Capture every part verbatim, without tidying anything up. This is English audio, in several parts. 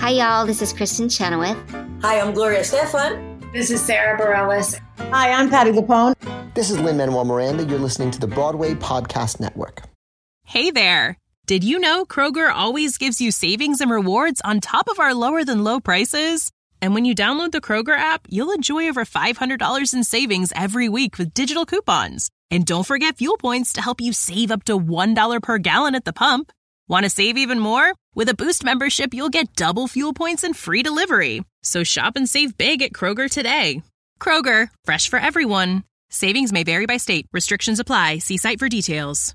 Hi, y'all. This is Kristen Chenoweth. Hi, I'm Gloria Stefan. This is Sarah Bareilles. Hi, I'm Patti LuPone. This is Lin-Manuel Miranda. You're listening to the Broadway Podcast Network. Hey there. Did you know Kroger always gives you savings and rewards on top of our lower-than-low prices? And when you download the Kroger app, you'll enjoy over five hundred dollars in savings every week with digital coupons. And don't forget fuel points to help you save up to one dollar per gallon at the pump. Want to save even more? With a Boost membership, you'll get double fuel points and free delivery. So shop and save big at Kroger today. Kroger, fresh for everyone. Savings may vary by state. Restrictions apply. See site for details.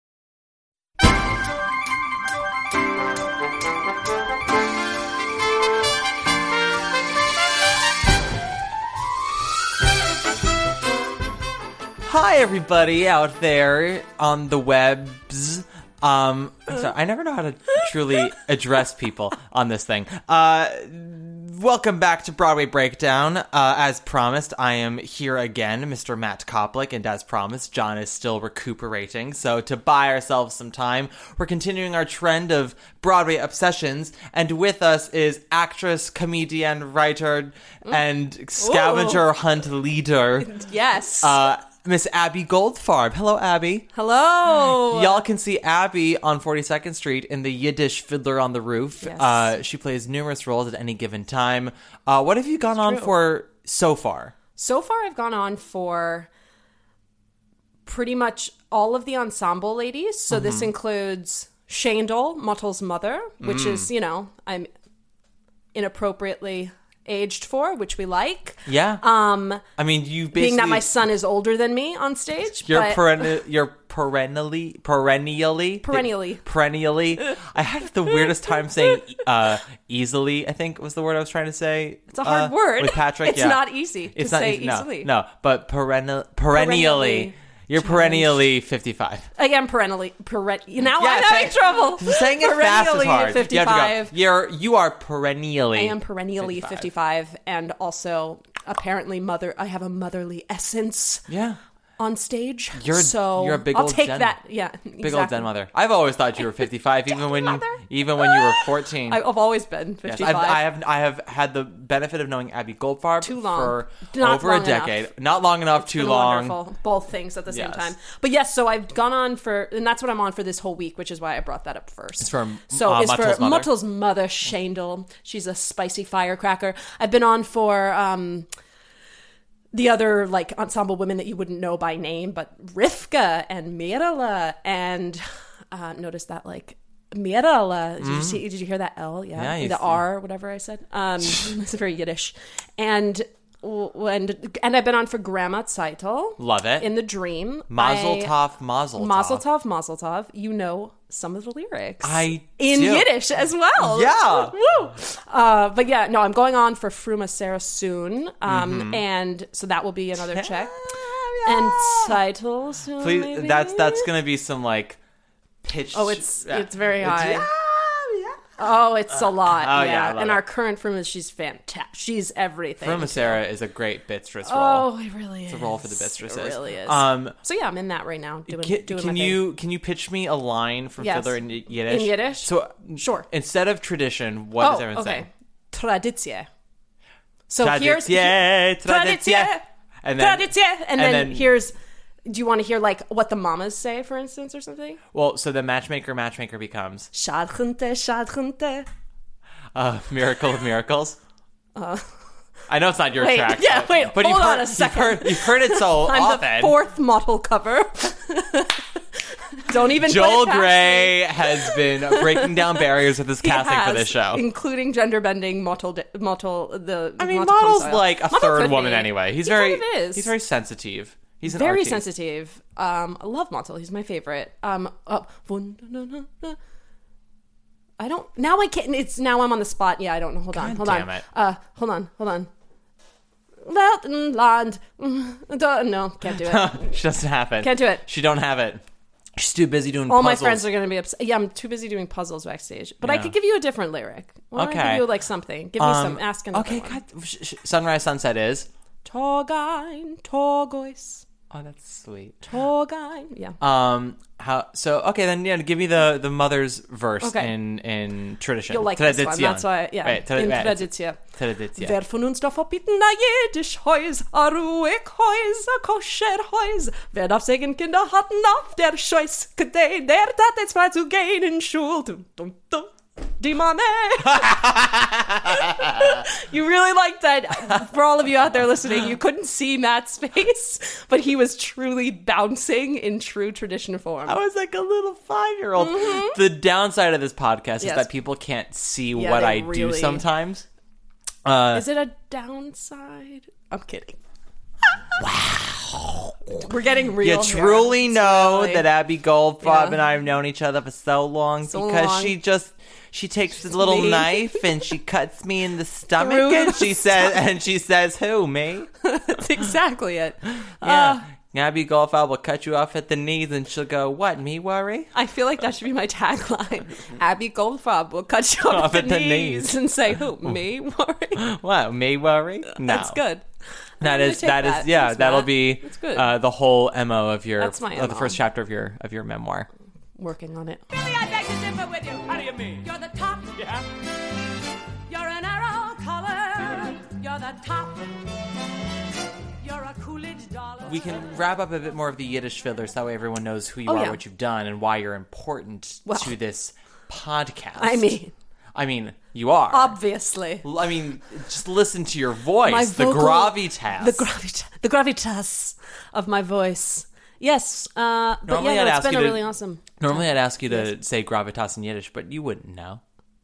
Hi, everybody out there on the webs. Um, so I never know how to truly address people on this thing. Uh, welcome back to Broadway Breakdown. Uh, as promised, I am here again, Mister Matt Koplik, and as promised, John is still recuperating. So to buy ourselves some time, we're continuing our trend of Broadway obsessions, and with us is actress, comedian, writer, and scavenger Ooh. hunt leader. Yes. Uh, Miss Abby Goldfarb. Hello, Abby. Hello. Y'all can see Abby on forty-second Street in the Yiddish Fiddler on the Roof. Yes. Uh, she plays numerous roles at any given time. Uh, what have you gone That's on true. for so far? So far, I've gone on for pretty much all of the ensemble ladies. So mm-hmm. this includes Shandel, Mottl's mother, which mm. is, you know, I'm inappropriately aged for, which we like. Yeah. Um, I mean, you basically... Being that my son is older than me on stage. You're, but... perenni- you're perennially... Perennially? Perennially. Perennially. I had the weirdest time saying uh, easily, I think was the word I was trying to say. It's a hard uh, word. With Patrick, It's yeah. not easy it's to not say easy. No, easily. No, but perenni- perennially... perennially. You're perennially fifty-five. I am perennially. Peren- now yeah, I'm having say, trouble. Saying it fast is hard. fifty-five. You have to go. You're, you are perennially I am perennially fifty-five. fifty-five. And also, apparently, mother. I have a motherly essence. Yeah. On stage, you're so you're a big I'll old take den, that. Yeah, big exactly. old den mother. I've always thought you were fifty-five, even when mother. even when you were fourteen. I've always been fifty-five. Yes, I've, I have I have had the benefit of knowing Abby Goldfarb too long. for Not over long a decade. Enough. Not long enough. It's too been long. Wonderful. Both things at the same yes. time. But yes, so I've gone on for, and that's what I'm on for this whole week, which is why I brought that up first. It's for so uh, it's Muttle's for mother. Muttle's mother, Shandel. She's a spicy firecracker. I've been on for. Um, The other, like, ensemble women that you wouldn't know by name, but Rivka and Mirala, and uh, notice that, like, Mirala. Did, mm. you see, did you hear that L? Yeah, yeah the R, whatever I said. Um, it's very Yiddish. And and and I've been on for Grandma Zeitel. Love it. In the Dream. Mazel I, tov, mazel tov. Mazel tov, mazel tov. You know some of the lyrics. I In do. Yiddish as well. Yeah. Woo! Uh, but yeah, no, I'm going on for Fruma Sarah soon. Um, mm-hmm. And so that will be another check. And Zeitel soon, Please, maybe? that's that's going to be some, like, pitch. Oh, it's yeah. it's very high. It's, yeah, yeah. Oh, it's a lot. Oh, yeah. yeah, I love and it. our current Fruma, she's fantastic. She's everything. Fruma Sarah is a great Bitstress role. Oh, it really is. It's a role for the Bitstresses. It really is. Um, so yeah, I'm in that right now. Doing, can doing can my you thing. can you pitch me a line from Yes. Fiddler in Yiddish? In Yiddish? So Sure. Instead of tradition, what oh, does everyone okay. say? Traditie. So Traditie, here's traditie, and then traditie, and, and then, then- here's. Do you want to hear like what the mamas say, for instance, or something? Well, so the matchmaker matchmaker becomes Shadchente, shadchente. uh, Miracle of Miracles. Uh, I know it's not your wait, track. yeah, but, wait, but hold you've on heard, a second. You've heard, you've heard it so I'm often. the fourth model cover. Don't even. Joel put it past Grey me. has been breaking down barriers with his He casting has, for this show, including gender bending. Mottle, Mottle, the. I mean, Mottle Model's style. like a Mottle third could woman be. anyway. He's He very, kind of is. he's very sensitive. He's an very artiste. sensitive. Um, I love Mottle. He's my favorite. Um, uh, I don't. Now I can't. It's now I'm on the spot. Yeah, I don't know. Hold on. God Hold damn on. it. Uh, hold on. Hold on. Land. No, can't do it. She doesn't have it. Can't do it. She don't have it. She's too busy doing All puzzles. my friends are going to be upset. Yeah, I'm too busy doing puzzles backstage. But I Yeah. could give you a different lyric. Why don't I Okay. give you like something? Give me Um, some. Ask another Okay, one. God. Sh- sh- Sunrise Sunset is. Torgein, Torgois. Oh, that's sweet. Togai. Yeah. Um. How? So okay, then yeah. Give me the the mother's verse Okay. in in tradition. You'll like this one. Tradition. That's why, yeah. Right, tra- in right, Tradition. Tradition. Wer von uns darf verbieten, na jedisch Häus, a ruhig Häus, a koscher Häus. Wer darf sagen, Kinder hatten auf der Scheiß gedei, der tat jetzt frei zu gehen in Schul. Dum, dum, dum. Die Mame. You really liked that. For all of you out there listening, you couldn't see Matt's face, but he was truly bouncing in true tradition form. I was like a little five-year-old. The downside of this podcast is Yes. that people can't see Yeah, what they I do really- sometimes. Uh, Is it a downside? I'm kidding. Wow. We're getting real. you here. truly It's know really- that Abby Goldfarb Yeah. and I have known each other for so long So because long. she just she takes the little me. knife and she cuts me in the stomach Through and the she says and she says who me That's exactly it. yeah Abby Goldfarb will cut you off at the knees and she'll go, what, me worry? I feel like that should be my tagline. Abby Goldfarb will cut you off, at the, knees, knees. and say, "Who me worry?" What, me worry? No. That's good. That I'm is gonna that take is that. yeah Thanks, that'll Matt. be That's good. uh, the whole M O of your That's my of the M O. first chapter of your of your memoir. Working on it. Billy, I beg to differ with you. How do you mean? You're the top. Yeah. You're an arrow color. You're the top. You're a Coolidge dollar. We can wrap up a bit more of the Yiddish fiddlers. That way everyone knows who you Oh, are, yeah. what you've done, and why you're important Well, to this podcast. I mean, I mean, you are. obviously. L- I mean, just listen to your voice. My the vocal- gravitas. The gravitas, the gravitas of my voice. Yes, uh, but Normally yeah, I'd no, it's ask been you a to- really awesome. Normally I'd ask you to say gravitas in Yiddish, but you wouldn't know.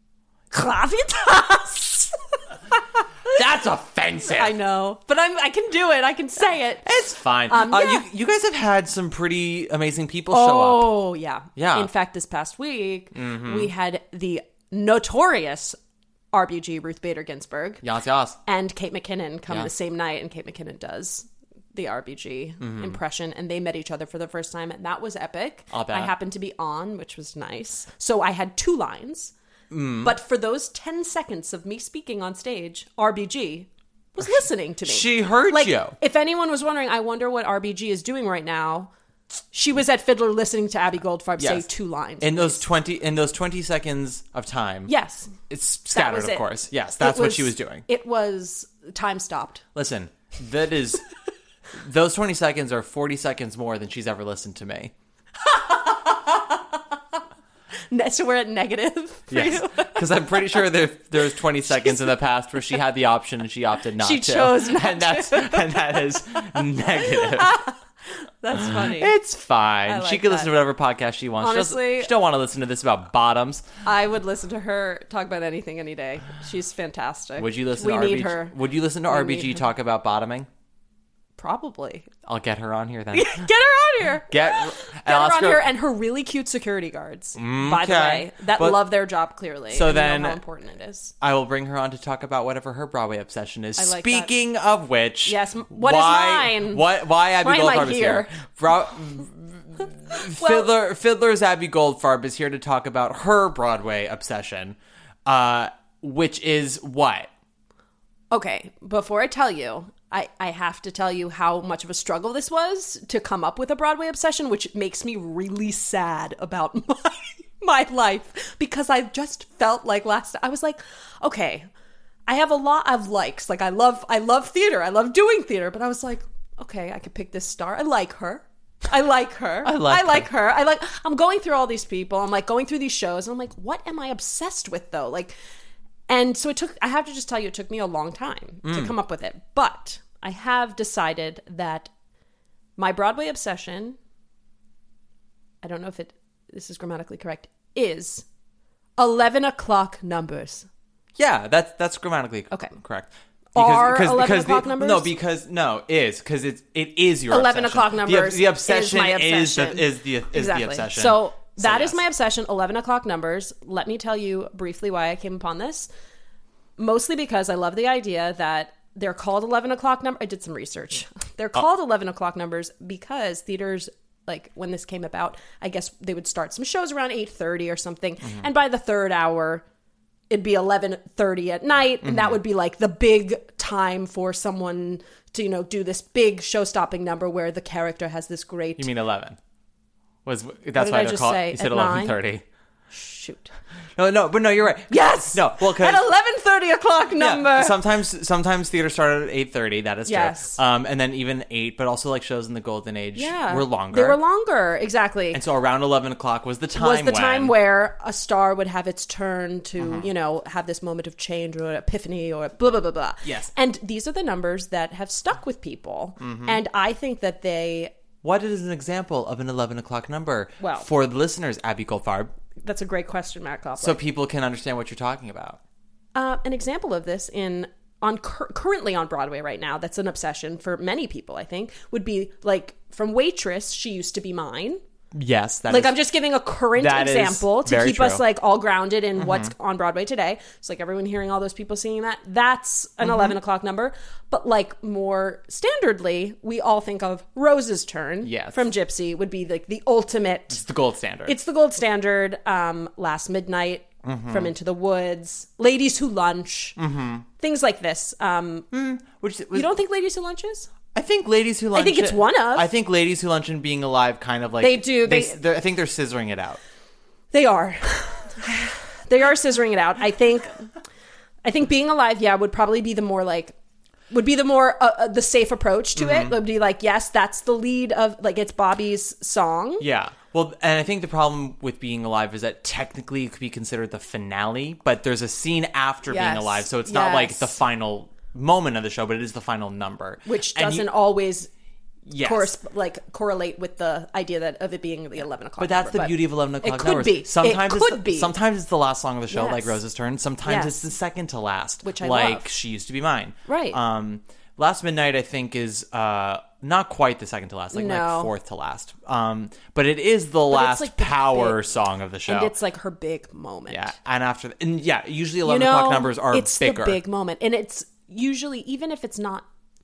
Gravitas. That's offensive. I know, but I'm. I can do it. I can say it. It's fine. Um, uh, yeah. you, you guys have had some pretty amazing people show up. Oh, yeah. Yeah. In fact, this past week, we had the notorious R B G Ruth Bader Ginsburg Yas, yas. and Kate McKinnon come Yeah. the same night, and Kate McKinnon does the R B G impression, and they met each other for the first time, and that was epic. I'll bet. I happened to be on, which was nice. So I had two lines, but for those ten seconds of me speaking on stage, R B G was listening to me. She heard Like, you. if anyone was wondering, I wonder what R B G is doing right now. She was at Fiddler listening to Abby Goldfarb Yes. say two lines. In those twenty in those twenty seconds of time. yes, It's that scattered, was of it. course. Yes, It that's what she was doing. It was time stopped. Listen, that is those twenty seconds are forty seconds more than she's ever listened to me. Ne- So we're at negative for Yes, you. because I'm pretty sure there there's twenty seconds in the past where she had the option and she opted not She to. chose not and that's and that is negative. That's funny. It's fine. I she like can listen that. to whatever podcast she wants. Honestly- she, doesn't, she don't want to listen to this about bottoms. I would listen to her talk about anything any day. She's fantastic. Would you listen we to need R B G? her. Would you listen to We R B G need her. talk about bottoming? Probably. I'll get her on here then. Get her on here. Get, and Get I'll her ask on here and her really cute security guards, by the Okay. way, that But- love their job clearly. So and know then- how important it is. I will bring her on to talk about whatever her Broadway obsession is. I like Speaking of which, Yes, m- what is why, mine? What? Why Abby Why am I Goldfarb is here? here? Bro- Fiddler, Fiddler's Abby Goldfarb is here to talk about her Broadway obsession, uh, which is what? Okay, before I tell you, I, I have to tell you how much of a struggle this was to come up with a Broadway obsession, which makes me really sad about my my life, because I just felt like last I was like, okay, I have a lot of likes. Like I love I love theater. I love doing theater, but I was like, okay, I could pick this star. I like her. I like her. I like I like her. I like I'm going through all these people. I'm like going through these shows and I'm like, what am I obsessed with though? Like And so it took, I have to just tell you, it took me a long time to come up with it. But I have decided that my Broadway obsession, I don't know if it, this is grammatically correct, is eleven o'clock numbers. Yeah, that's that's grammatically Okay. correct. Are eleven o'clock the, numbers? No, because no, is because it's it is your eleven obsession. o'clock The- numbers The, obsession is my is obsession. the is the is Exactly. the obsession. So that is yes. my obsession, eleven o'clock numbers. Let me tell you briefly why I came upon this. Mostly because I love the idea that they're called eleven o'clock numbers. I did some research. They're called eleven o'clock numbers because theaters, like when this came about, I guess they would start some shows around eight thirty or something. Mm-hmm. And by the third hour, it'd be eleven thirty at night. And that would be like the big time for someone to, you know, do this big show-stopping number where the character has this great... You mean eleven? Was That's did why I they're just called... say? You said At eleven thirty. Shoot. No, no, but no, you're right. Yes! No, well, because... At eleven thirty o'clock number! Yeah, sometimes sometimes theater started at eight thirty, that is Yes. true. Um, and then even eight, but also like shows in the Golden Age Yeah. were longer. They were longer, exactly. And so around eleven o'clock was the time was the when... time where a star would have its turn to, Mm-hmm. you know, have this moment of change or epiphany or blah, blah, blah, blah. Yes. And these are the numbers that have stuck with people. Mm-hmm. And I think that they... What is an example of an eleven o'clock number Well- for the listeners, Abby Goldfarb, That's a great question, Matt Koppler. so people can understand what you're talking about? Uh, an example of this in on cur- currently on Broadway right now, that's an obsession for many people, I think, would be like from Waitress, She Used to Be Mine. Yes, that Like, is- I'm just giving a current that is example to very keep us true. like all grounded in what's on Broadway today. It's like everyone hearing all those people singing that. That's an Mm-hmm. eleven o'clock number. But like more standardly, we all think of Rose's Turn Yes. from Gypsy would be like the ultimate. It's the gold standard. It's the gold standard. Um, Last Midnight Mm-hmm. from Into the Woods, Ladies Who Lunch, things like this. Um, Which was, you don't think Ladies Who Lunch is? I think Ladies Who Lunch... think it's one of. I think Ladies Who Lunch and Being Alive kind of like... They do, They, they- they're- I think they're scissoring it out. They are. They are scissoring it out. I think. I think Being Alive, yeah, would probably be the more like, would be the more uh, uh, the safe approach to Mm-hmm. it. Would be like, yes, that's the lead of like it's Bobby's song. Yeah. Well, and I think the problem with Being Alive is that technically it could be considered the finale, but there's a scene after Yes. Being Alive, so it's not like Yes. the final moment of the show, but it is the final number. Which And doesn't you- always yes. corresp- like correlate with the idea that of it being the eleven o'clock. But that's number. the beauty of eleven o'clock It could numbers. be. Sometimes it it's could the, be. Sometimes it's the last song of the show, Yes. like Rose's Turn. Sometimes Yes. it's the second to last, Which I like love. She Used to Be Mine. Right. Um, Last Midnight, I think, is uh, not quite the second to last, like, No. like fourth to last. Um, but it is the it's last like the power big- song of the show. and it's like her big moment. yeah, and after, and yeah, usually You eleven know, o'clock numbers are it's bigger. the big moment, and it's usually even if it's not.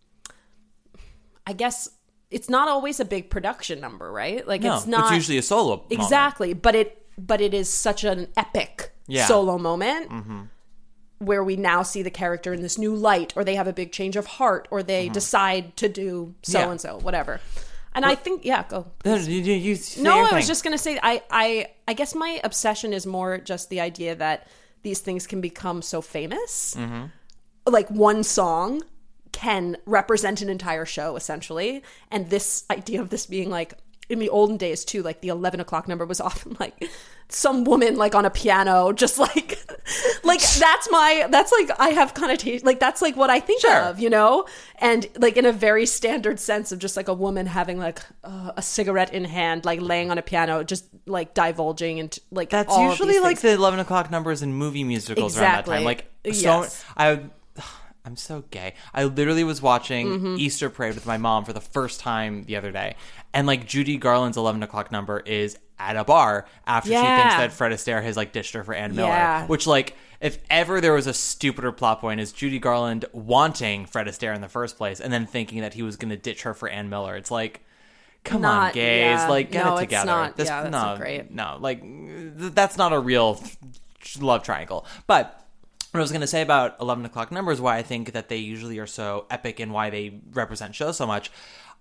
I guess it's not always a big production number, right? Like No, it's not it's usually a solo moment. exactly, but it but it is such an epic Yeah. solo moment where we now see the character in this new light, or they have a big change of heart, or they decide to do so Yeah. and so, whatever. And I think, yeah, go. No, you, you, you say No, your I thing. was just gonna say, I, I, I guess my obsession is more just the idea that these things can become so famous, Mm-hmm. like one song can represent an entire show essentially, and this idea of this being like in the olden days too, like the eleven o'clock number was often like some woman like on a piano, just like, like that's my, that's like, I have connotation, like that's like what I think Sure. of, you know? And like in a very standard sense of just like a woman having like uh, a cigarette in hand, like laying on a piano, just like divulging into like That's all of usually these like things. the eleven o'clock numbers in movie musicals around that Exactly. time. Like, so, Yes. I, I'm so gay. I literally was watching Mm-hmm. Easter Parade with my mom for the first time the other day. And like Judy Garland's eleven o'clock number is at a bar after she Yeah. thinks that Fred Astaire has like ditched her for Ann Miller. Yeah. Which, like, if ever there was a stupider plot point, is Judy Garland wanting Fred Astaire in the first place and then thinking that he was going to ditch her for Ann Miller. It's like, come on, Not- gays, yeah. like get No, it it's together. not- This- yeah, that's no, not great. no, like th- that's not a real love triangle. But what I was going to say about eleven o'clock numbers, why I think that they usually are so epic and why they represent shows so much,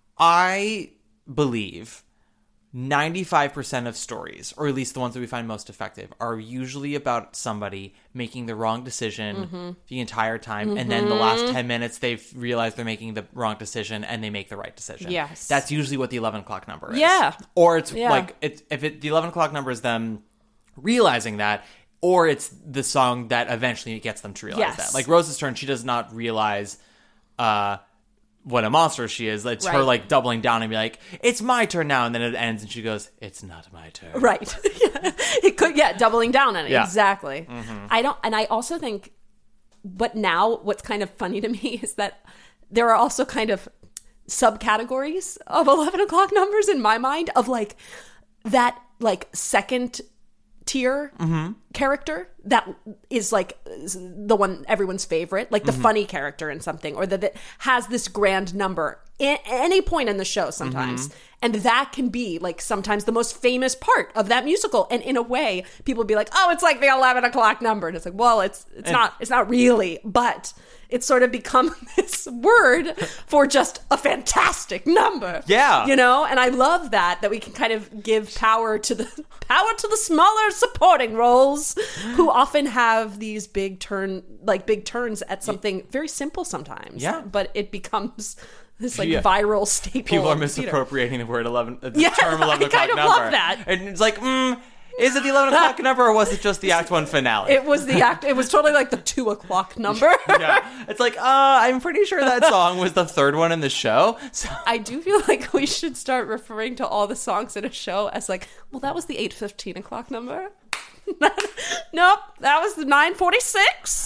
I believe ninety-five percent of stories, or at least the ones that we find most effective, are usually about somebody making the wrong decision Mm-hmm. the entire time, and then the last ten minutes they've realized they're making the wrong decision and they make the right decision. Yes. That's usually what the eleven o'clock number is. Yeah. Or it's Yeah. like, it's, if it, the eleven o'clock number is them realizing that, or it's the song that eventually gets them to realize Yes. that. Like Rose's Turn, she does not realize uh, what a monster she is. It's her Right. like doubling down and be like, it's my turn now. And then it ends and she goes, it's not my turn. Right. Yeah. It could, yeah, doubling down on it. Yeah. Exactly. I don't, and I also think, but now what's kind of funny to me is that there are also kind of subcategories of eleven o'clock numbers in my mind of like that, like second tier character that is like the one everyone's favorite, like the funny character in something, or that it has this grand number at any point in the show sometimes. And that can be like sometimes the most famous part of that musical. And in a way, people would be like, oh, it's like the eleven o'clock number. And it's like, well, it's it's And- not it's not really, but it's sort of become this word for just a fantastic number. Yeah. You know, and I love that, that we can kind of give power to the power to the smaller supporting roles who often have these big turn, like big turns at something very simple sometimes. Yeah. But it becomes this like Yeah. viral staple. People are of theater. misappropriating the word eleven, the Yeah, term eleven I o'clock kind of number. love that. And it's like, mm, is it the eleven o'clock number or was it just the Act One finale? It was the act. It was totally like the two o'clock number. Yeah, it's like, uh, I'm pretty sure that song was the third one in the show. So I do feel like we should start referring to all the songs in a show as like, well, that was the eight fifteen o'clock number. Nope, that was the nine forty-six.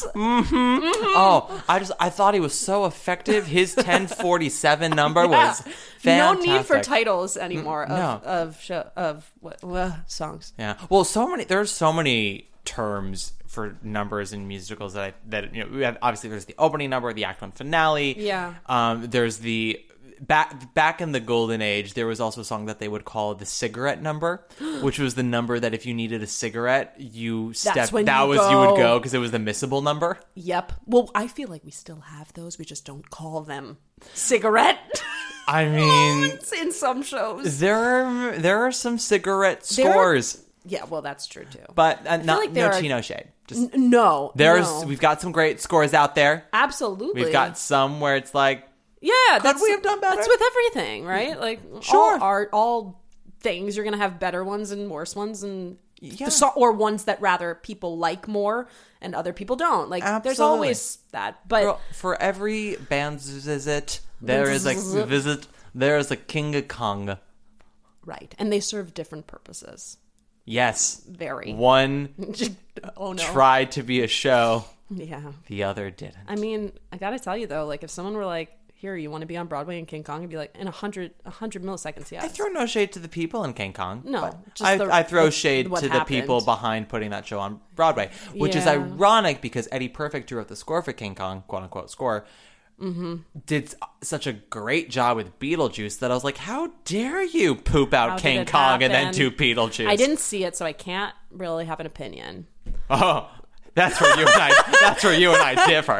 Oh, I just I thought he was so effective. His ten forty-seven number Yeah. was No fantastic. need for titles anymore of no. of show, of what uh, songs. Yeah. Well, so many there's so many terms for numbers in musicals that I that you know we have, obviously there's the opening number, the act one finale. Yeah. Um there's the back back in the golden age there was also a song that they would call the cigarette number, which was the number that if you needed a cigarette, you step when that you was you would go. go because it was the missable number. Yep. Well, I feel like we still have those. We just don't call them cigarette. I mean, It's in some shows. there are there are some cigarette There are- scores, Yeah, well, that's true too. but uh, not like no there are- Chino shade. Just N- no, there's no. we've got some great scores out there. absolutely. We've got some where it's like, yeah. That's, we have done better? That's with everything, right? Like Sure. all art, all things. You're gonna have better ones and worse ones, and Yeah. the so- or ones that rather people like more and other people don't. Like there's Absolutely. always that, but for, for every band's visit, there is a visit. There is a King of Kong. right, and they serve different purposes. Yes, Very. one Oh no. tried to be a show, Yeah. the other didn't. I mean, I gotta tell you though, like if someone were like, "Here, you want to be on Broadway in King Kong?" I'd be like, "In a hundred, a hundred milliseconds, yes." I throw no shade to the people in King Kong. No, but just I, the- I throw the- shade what to the people happened. behind putting that show on Broadway, which is Yeah. ironic because Eddie Perfect, who wrote the score for King Kong, quote unquote score, Mm-hmm. did s- such a great job with Beetlejuice that I was like, how dare you poop out How did King it Kong and then happen? do Beetlejuice? I didn't see it, so I can't really have an opinion. Oh, that's where you and I. That's where you and I differ.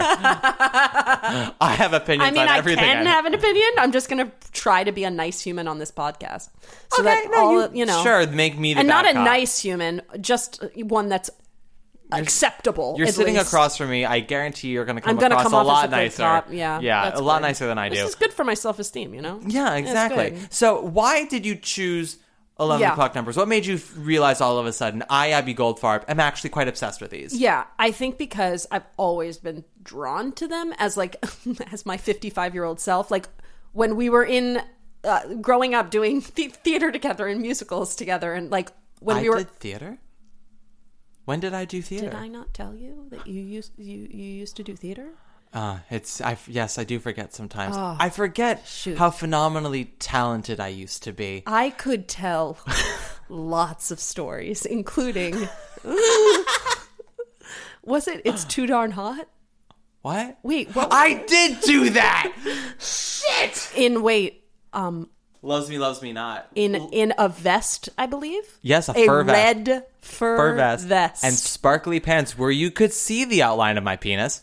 I have opinions I mean, on I everything. can I- have an opinion. I'm just gonna try to be a nice human on this podcast, so Okay, that no, all you- you know, sure, make me the and not bad a cop. nice human, just one that's acceptable. You're at sitting least. across from me. I guarantee you're going to come I'm gonna across come a off lot as a good nicer. cop. Yeah, yeah, that's a lot good. nicer than I do. This is good for my self-esteem, you know. Yeah, It's exactly. good. So, why did you choose eleven Yeah. o'clock numbers? What made you f- realize all of a sudden I, Abby Goldfarb, am actually quite obsessed with these? Yeah, I think because I've always been drawn to them as like as my fifty-five year old self. Like when we were in uh, growing up doing th- theater together and musicals together, and like when I we were. did theater. When did I do theater? Did I not tell you that you used you, you used to do theater? Uh, it's I yes, I do forget sometimes. Oh, I forget shoot. how phenomenally talented I used to be. I could tell lots of stories, including was it? It's too darn hot. What? Wait, what? I did do that. Shit. in wait, um, Loves me, loves me not. in in a vest, I believe. Yes, a fur vest. red fur, Fur vest. vest, and sparkly pants where you could see the outline of my penis.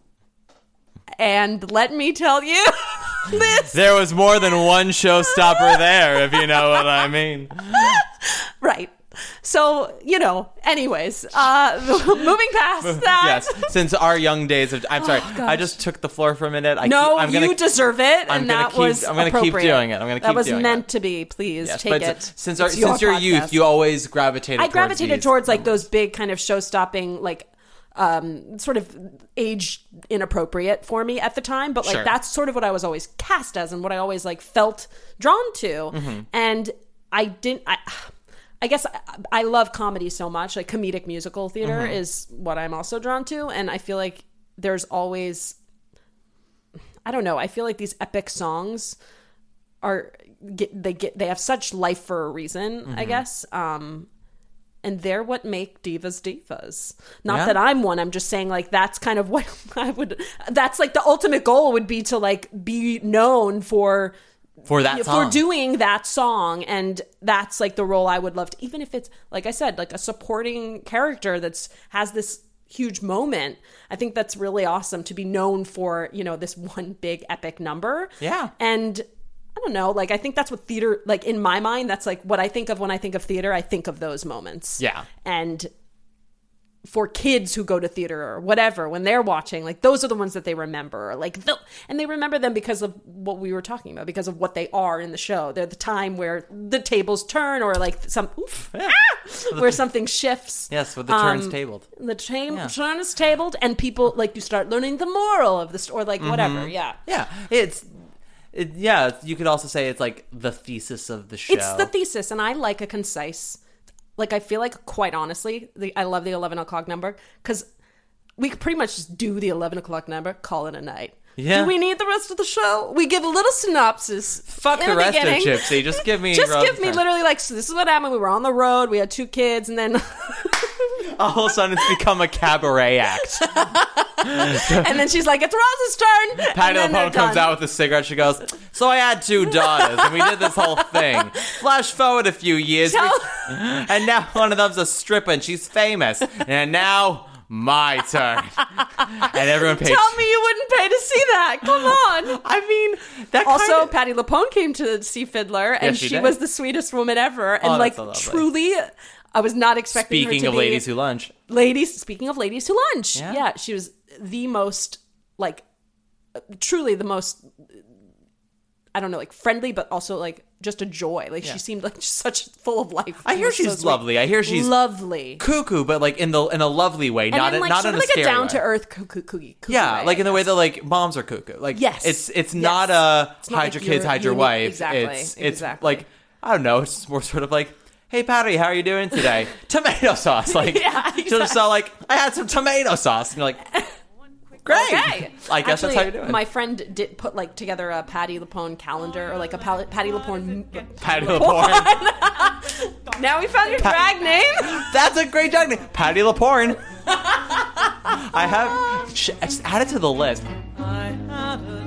And let me tell you, this There was more than one showstopper there, if you know what I mean. right. So you know. Anyways, uh, moving past that. Yes, since our young days of, I'm sorry, Oh, I gosh. just took the floor for a minute. I No, keep, I'm gonna, you deserve it, I'm and gonna that keep- was I'm gonna keep appropriate. doing it. I'm gonna That keep was doing meant it. to be. Please Yes, take but it. since our, It's your since your podcast. youth, you always gravitated. I towards gravitated these towards like numbers. those big kind of show-stopping, like um, sort of age inappropriate for me at the time. But like Sure. that's sort of what I was always cast as, and what I always like felt drawn to. Mm-hmm. And I didn't. I, I guess I, I love comedy so much. Like comedic musical theater Mm-hmm. is what I'm also drawn to, and I feel like there's always. I don't know. I feel like these epic songs are get they get they have such life for a reason, I Mm-hmm. guess. Um and they're what make divas divas. Not Yeah. that I'm one. I'm just saying like that's kind of what I would that's like the ultimate goal would be to like be known for For that song. For doing that song. And that's like the role I would love to, even if it's, like I said, like a supporting character that's has this huge moment. I think that's really awesome to be known for, you know, this one big epic number. Yeah. And I don't know, like I think that's what theater, like in my mind, that's like what I think of when I think of theater. I think of those moments. Yeah. And for kids who go to theater or whatever, when they're watching, like those are the ones that they remember. Like, the, and they remember them because of what we were talking about, because of what they are in the show. They're the time where the tables turn, or like some oof, ah, where something shifts. Yes, with the turns Um, tabled. The tam- Yeah. turn is tabled, and people like you start learning the moral of the story, or like whatever. Yeah, Yeah, it's it, yeah. You could also say it's like the thesis of the show. it's the thesis, and I like a concise. Like, I feel like, quite honestly, the, I love the eleven o'clock number because we could pretty much just do the eleven o'clock number, call it a night. Yeah. Do we need the rest of the show? We give a little synopsis. Fuck in the rest beginning. of Gypsy. Just give me. Just Rose give me Turn. literally like, so this is what happened. We were on the road. We had two kids, and then All of a sudden, it's become a cabaret act. and then she's like, it's Rose's turn. Patty and then LuPone they're comes done. out with a cigarette. She goes, "So I had two daughters, and we did this whole thing. Flash forward a few years, we- Tell- and now one of them's a stripper, and she's famous. And now my turn." And everyone pays. Tell me you wouldn't pay to see that. Come on. I mean, that Also, kind of, Patty LuPone came to see Fiddler, and she she, did. was the sweetest woman ever. And Oh, that's like, so lovely. truly, I was not expecting Speaking her to of be ladies who lunch, ladies. Speaking of ladies who lunch, Yeah. yeah. she was the most like, truly the most. I don't know, like friendly, but also like just a joy. Like Yeah. she seemed like just such full of life. I It hear was so she's sweet. lovely. I hear she's lovely. cuckoo, but like in the in a lovely way, And not then, in, like, not sort in of a like a scary down way. to earth cuckoo, cuckoo, cuckoo Yeah, way, like in the I way guess. that like moms are cuckoo. Like Yes. it's it's Yes. not a It's not hide like your kids, you're hide your unique- wife. exactly, It's it's exactly. like I don't know. It's more sort of like, "Hey Patty, how are you doing today?" Tomato sauce. Like Yeah, just so like I had some tomato sauce, and you're like, great. Okay. I guess Actually, that's how you're doing. My friend did put like together a Patty LuPone calendar, or like a Pal- Patty LuPone. Patty LaPorn. Now we found your drag name. That's a great drag name, Patty LaPorn. I have sh- just add it to the list. I had a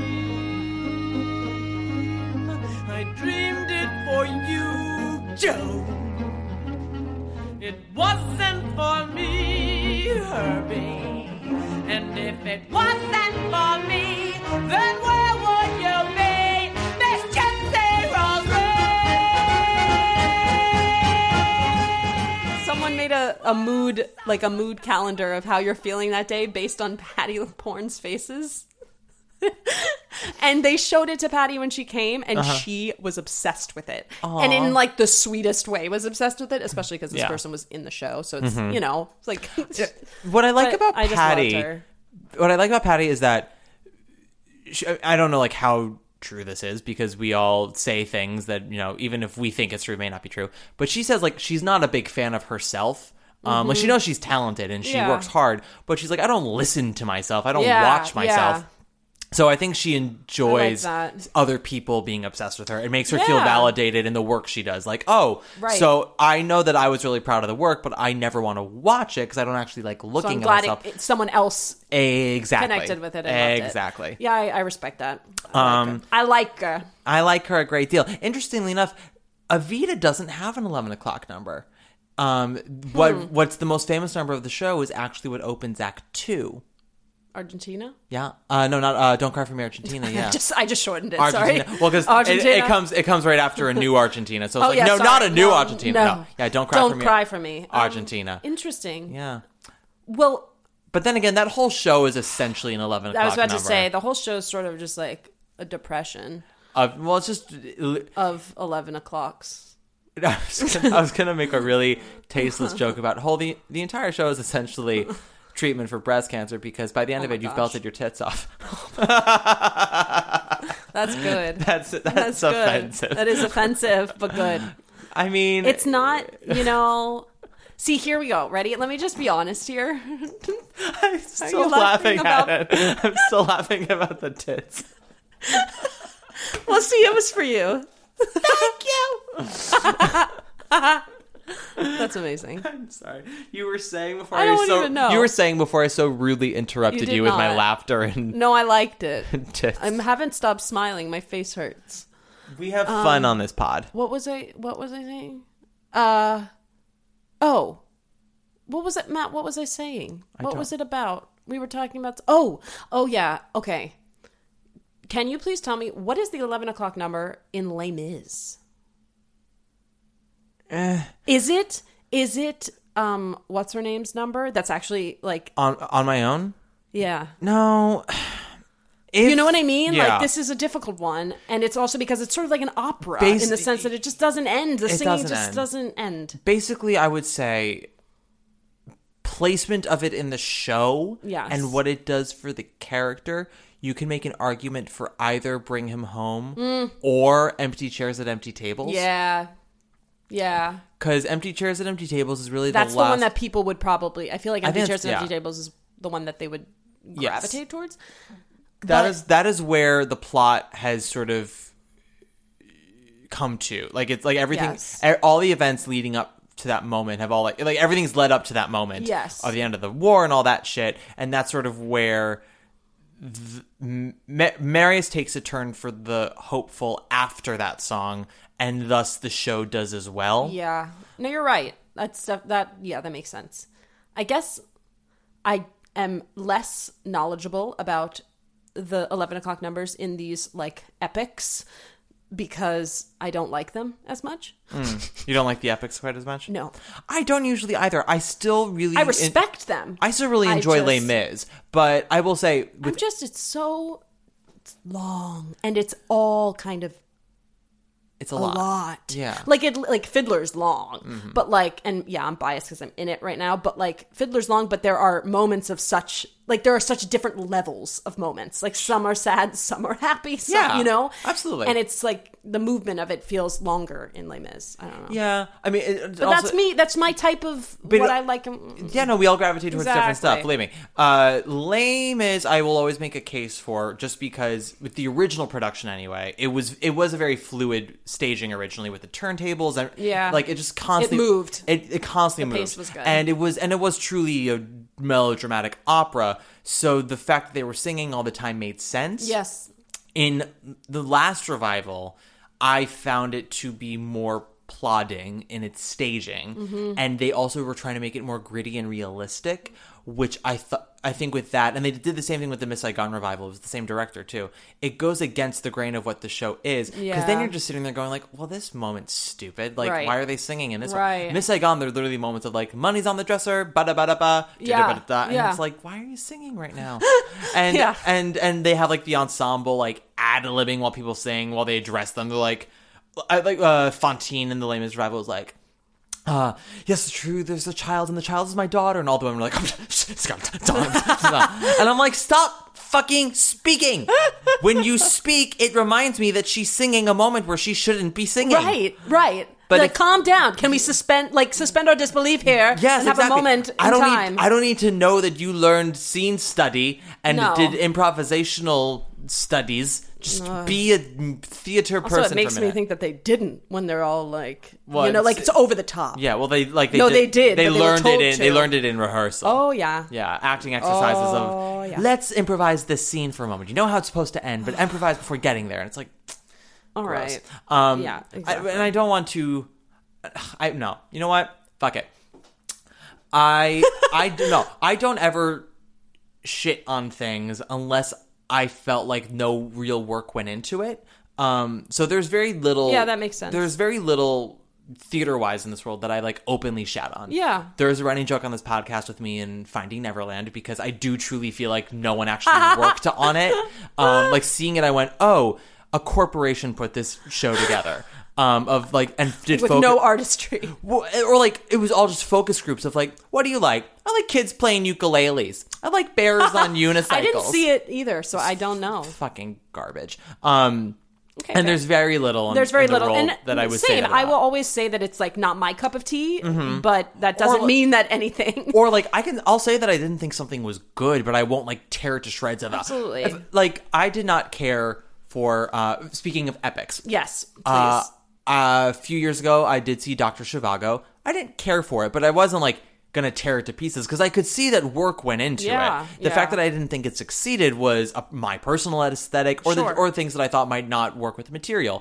dream. I dreamed it for you, Joe. It wasn't for me, Herbie. And if it wasn't for me, then where would you be, Miss Gypsy Rose? Someone made a, a mood, like a mood calendar of how you're feeling that day based on Patty LaPorn's faces. And they showed it to Patty when she came, and Uh-huh. she was obsessed with it. And in like the sweetest way was obsessed with it, especially because this Yeah. Mm-hmm. person was in the show. So it's, you know, it's like... What I like But about I just Patty, loved her. what I like about Patty is that she, I don't know like how true this is, because we all say things that, you know, even if we think it's true, it may not be true. But she says like she's not a big fan of herself. Um, Like she knows she's talented and she Yeah. works hard, but she's like, I don't listen to myself. I don't Yeah, watch myself. yeah. So I think she enjoys that. other people being obsessed with her. It makes her feel Yeah. validated in the work she does. Like, oh, Right. so I know that I was really proud of the work, but I never want to watch it because I don't actually like So looking I'm at glad myself. it, it, someone else Exactly. connected with it and loved it. Exactly. Yeah, I, I respect that. I Um, like her. I like her. I like her a great deal. Interestingly enough, Evita doesn't have an eleven o'clock number. Um, what Hmm. What's the most famous number of the show is actually what opens Act Two. Argentina? Yeah. Uh, no, not uh, Don't Cry for Me, Argentina. Yeah. Just I just shortened it. Argentina. Sorry. Well, because it, Argentina. it comes it comes right after a new Argentina. So it's Oh, like yeah, no, sorry. not a new No, Argentina. No. no. Yeah, Don't Cry Don't for Me. cry for me. Um, Argentina. Interesting. Yeah. Well, But then again, that whole show is essentially an eleven o'clock I was about number. to say the whole show is sort of just like a depression Uh, well, it's just. of eleven o'clocks. I was, gonna, I was gonna make a really tasteless joke about whole the the entire show is essentially treatment for breast cancer, because by the end Oh of my it you've gosh. belted your tits off. That's good. That's that's, That's good. offensive. That is offensive, but good. I mean, It's not, you know. See, here we go. Ready? Let me just be honest here. I'm still you laughing, laughing at it. I'm still laughing about the tits. Well, see, it was for you. Thank you. That's amazing. I'm sorry. You were saying before I I, don't so even know. you were saying before I so rudely interrupted You you, did with my not. laughter and No, I liked it. tits. I haven't stopped smiling. My face hurts. We have fun on this pod. What was I? What was I saying? Uh, oh, what was it, Matt? What was I saying? What was it about? We were talking about. Oh, oh yeah. Okay. Can you please tell me what is the eleven o'clock number in Les Mis? Eh. Is it? Is it? Um, what's her name's number? That's actually like On on my own? yeah. No. If, You know what I mean? yeah. Like, this is a difficult one. And it's also because it's sort of like an opera Basi- in the sense that it just doesn't end. The It singing doesn't just end. doesn't end. Basically, I would say placement of it in the show Yes. and what it does for the character. You can make an argument for either Bring Him Home or Empty Chairs at Empty Tables. Mm. Yeah. Yeah. Because Empty Chairs at Empty Tables is really That's the the, last... one that people would probably... I feel like I Empty think Chairs and it's- Empty yeah. Tables is the one that they would Yes. gravitate towards. That But- is that is where the plot has sort of come to. Like it's like everything, Yes. e- all the events leading up to that moment have all like like everything's led up to that moment. Yes. Of the end of the war and all that shit, and that's sort of where the, M- Marius takes a turn for the hopeful after that song, and thus the show does as well. Yeah. No, you're right. That's that, that yeah, that makes sense. I guess I am less knowledgeable about the eleven o'clock numbers in these like epics because I don't like them as much. You don't like the epics quite as much? No. I don't usually either. I still really I respect them. I still really I enjoy just- Les Mis, but I will say I'm with just it's so it's long and it's all kind of it's a, a lot. lot. Yeah. Like it like Fiddler's long. But like and yeah, I'm biased cuz I'm in it right now, but like Fiddler's long, but there are moments of such like there are such different levels of moments. Like some are sad, some are happy, some, Yeah, you know. absolutely. And it's like the movement of it feels longer in Les Mis. I don't know. Yeah, I mean, it, But that's me. That's my type of But- what I like. um, Yeah, no, we all gravitate towards different stuff. Exactly. Believe me. Uh, Lame is I will always make a case for just because with the original production anyway, it was it was a very fluid staging originally with the turntables and Yeah. like it just constantly It moved. It, it constantly The moved. pace was good. and it was and it was truly a melodramatic opera. So the fact that they were singing all the time made sense. Yes. In the last revival, I found it to be more plodding in its staging, Mm-hmm. and they also were trying to make it more gritty and realistic, which I thought I think with that, and they did the same thing with the Miss Saigon revival. It was the same director too. It goes against the grain of what the show is, because Yeah. then you're just sitting there going like, "Well, this moment's stupid. Like, Right. why are they singing in this Right. one?" Miss Saigon, they're literally moments of like, "Money's on the dresser, ba da ba da ba, Yeah. and Yeah. it's like, why are you singing right now? And Yeah. and and they have like the ensemble like ad libbing while people sing while they address them. They're like, I like uh, Fontaine in the Les Mis revival was like, uh, yes, it's true. There's a child, and the child is my daughter, and all the women are like, and I'm like, stop fucking speaking. When you speak, it reminds me that she's singing a moment where she shouldn't be singing. Right. Right. But But like, if- calm down. Can we suspend like suspend our disbelief here? Yes, and have exactly. a moment in I don't time. Need, I don't need to know that you learned scene study and No. did improvisational studies. Just be a theater Also, person it makes for a me minute. think that they didn't when they're all like, Well, you know, like it's- it's over the top. Yeah, well, they like they No, did, they did, They but they were learned told it in they to. learned it in rehearsal. Oh yeah. Yeah, acting exercises Oh, of yeah. let's improvise this scene for a moment. You know how it's supposed to end, but improvise before getting there. And it's like, All gross. right. Um, Yeah, I- exactly. and I don't want to. I no. You know what? Fuck it. I I do no. I don't ever shit on things unless I felt like no real work went into it. Um, so there's very little. Yeah, that makes sense. There's very little theater-wise in this world that I like openly shout on. Yeah. There's a running joke on this podcast with me in Finding Neverland because I do truly feel like no one actually worked on it. Um, like seeing it, I went, "Oh, a corporation put this show together." Um, of like and did With focus- no artistry. well, or like it was all just focus groups of like, what do you like? I like kids playing ukuleles. I like bears on unicycles. I didn't see it either, so I don't know. Fucking garbage. Um, Okay, and fair. there's very little. In, There's very in the little, role and that I would say same. that I will about. always say that it's like not my cup of tea, but that doesn't Or- mean that anything. Or like I can, I'll say that I didn't think something was good, but I won't like tear it to shreds of it. Absolutely. If- like I did not care for. Uh, speaking of epics, Yes, please. Uh, a few years ago, I did see Doctor Zhivago. I didn't care for it, but I wasn't like gonna tear it to pieces because I could see that work went into Yeah, it. The yeah. fact that I didn't think it succeeded was uh my personal aesthetic, or Sure. the, or things that I thought might not work with the material.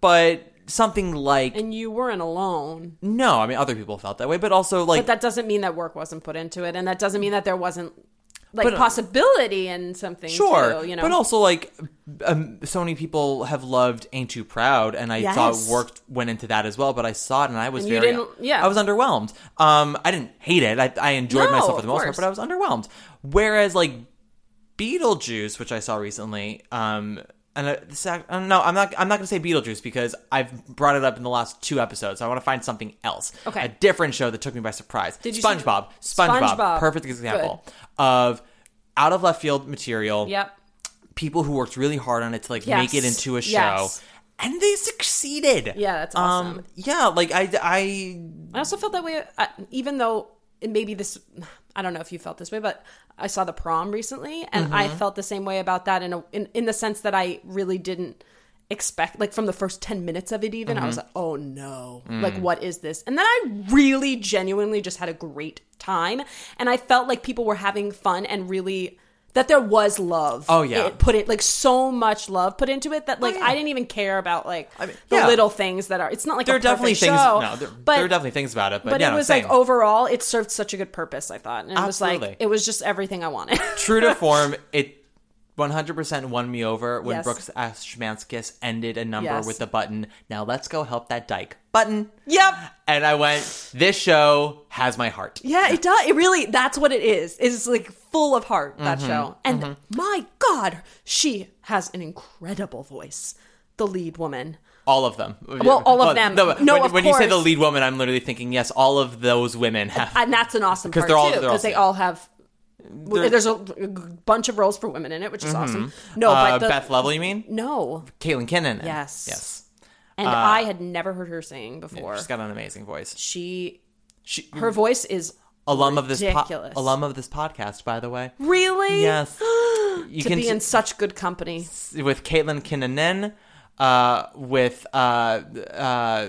but something like And you weren't alone. no, I mean other people felt that way, but also like But that doesn't mean that work wasn't put into it, and that doesn't mean that there wasn't like But, uh, possibility in something sure, too, you know. but also like um, so many people have loved "Ain't Too Proud," and I Yes. thought work went into that as well. But I saw it, and I was And you very, didn't- yeah. I was underwhelmed. Um, I didn't hate it. I, I enjoyed No, myself for of the most part, course. but I was underwhelmed. Whereas like Beetlejuice, which I saw recently, um. And uh, this act, uh, no, I'm not. I'm not going to say Beetlejuice because I've brought it up in the last two episodes. I want to find something else, Okay. a different show that took me by surprise. Did you see- SpongeBob? SpongeBob, SpongeBob. perfect example of out of left field material. Yep. People who worked really hard on it to like Yes. make it into a show, Yes. and they succeeded. Yeah, that's awesome. Um, yeah, like I, I, I also felt that way, uh, even though it maybe this, I don't know if you felt this way, but I saw The Prom recently, and I felt the same way about that in, a, in in the sense that I really didn't expect, like from the first ten minutes of it even, I was like, oh no, like what is this? And then I really genuinely just had a great time, and I felt like people were having fun and really... that there was love. Oh, yeah. It put it like so much love put into it that like Oh, yeah. I didn't even care about like I mean, the yeah. little things that are. It's not like there a are definitely perfect things. show, No, there, but there are definitely things about it, but, but yeah, it no, was same. like overall, it served such a good purpose. I thought, and it was Absolutely. like it was just everything I wanted. True to form, it one hundred percent won me over when Yes. Brooks Ashmanskas ended a number Yes. with the button. Now let's go help that dyke button. Yep. And I went, this show has my heart. Yeah, it does. It really. That's what it is. It's like full of heart. That Mm-hmm. show, and my God, she has an incredible voice. The lead woman. All of them. Well, all of them. No, but No, when, of when you say the course. lead woman, I'm literally thinking, yes, all of those women have. And that's an awesome 'Cause part they're all- too, they're all because they same. all have. There's a, a bunch of roles for women in it, which is awesome. No, uh, but the, Beth Level, you mean? no, Caitlin Kinnan. Yes. Yes. and I had never heard her sing before. She's got an amazing voice. she, She, her voice is alum of this po- ridiculous. alum of this podcast, by the way. really Yes. You to can be in such good company. with Caitlin Kinnanen, uh, with uh, uh,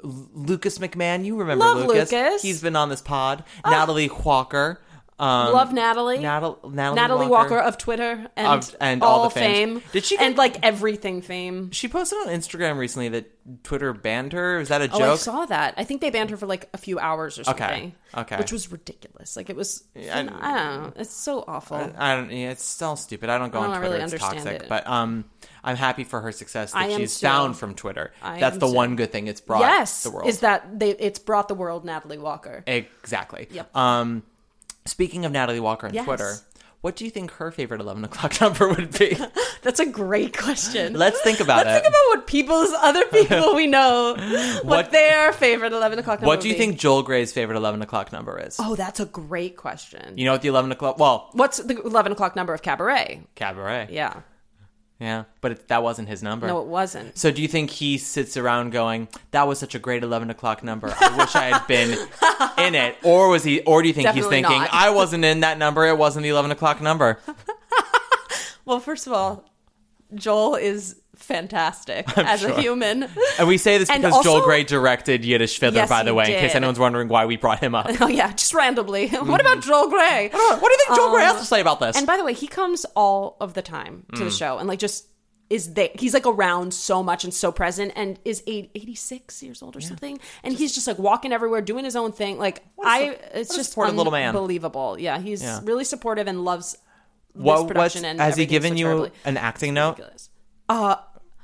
Lucas McMahon. You remember Love Lucas? Lucas. He's been on this pod. Natalie Walker. Um, Love Natalie. Natal- Natalie, Natalie Walker. Walker of Twitter and, Of- and all, all the fame. fame. Did she get- and like everything fame. She posted on Instagram recently that Twitter banned her. Is that a Oh, I joke? saw that. I think they banned her for like a few hours or something. Okay. Which was ridiculous. Like it was. I- I, don't know. It's so awful. I don't. Yeah, it's still stupid. I don't go I on don't Twitter. really It's understand toxic. it. But um, I'm happy for her success that I am she's too. found from Twitter. I That's am the too. one good thing it's brought. yes, the world is that they? It's brought the world Natalie Walker. exactly. Yep. Um, speaking of Natalie Walker and Yes. Twitter, what do you think her favorite eleven o'clock number would be? That's a great question. Let's think about Let's it. think about what people's other people we know what, What- their favorite eleven o'clock number. What do you would be. think Joel Gray's favorite eleven o'clock number is? Oh, that's a great question. You know what the eleven o'clock? Well, What's the eleven o'clock number of Cabaret? Cabaret. Yeah. Yeah, but it, that wasn't his number. No, it wasn't. So do you think he sits around going, that was such a great eleven o'clock number. I wish I had been in it. Or was he, or do you think Definitely he's thinking, not. I wasn't in that number. It wasn't the eleven o'clock number. Well, first of all, Joel is fantastic as sure. a human. And we say this And because Joel also- Gray directed Yiddish Fiddler, Yes, by the he way, in case did. anyone's wondering why we brought him up. Oh yeah, just randomly. What about Joel Gray? What do you think Joel Gray has to say about this? And by the way, he comes all of the time to the show and like just is there. He's like around so much and so present and is eight, eighty-six years old or something. And he's just like walking everywhere, doing his own thing. Like a I, su- it's what a just supportive little man. unbelievable. Yeah, he's Yeah. really supportive and loves this what, what's, production. And has he everything given so you terribly. an acting note? Ridiculous. Uh,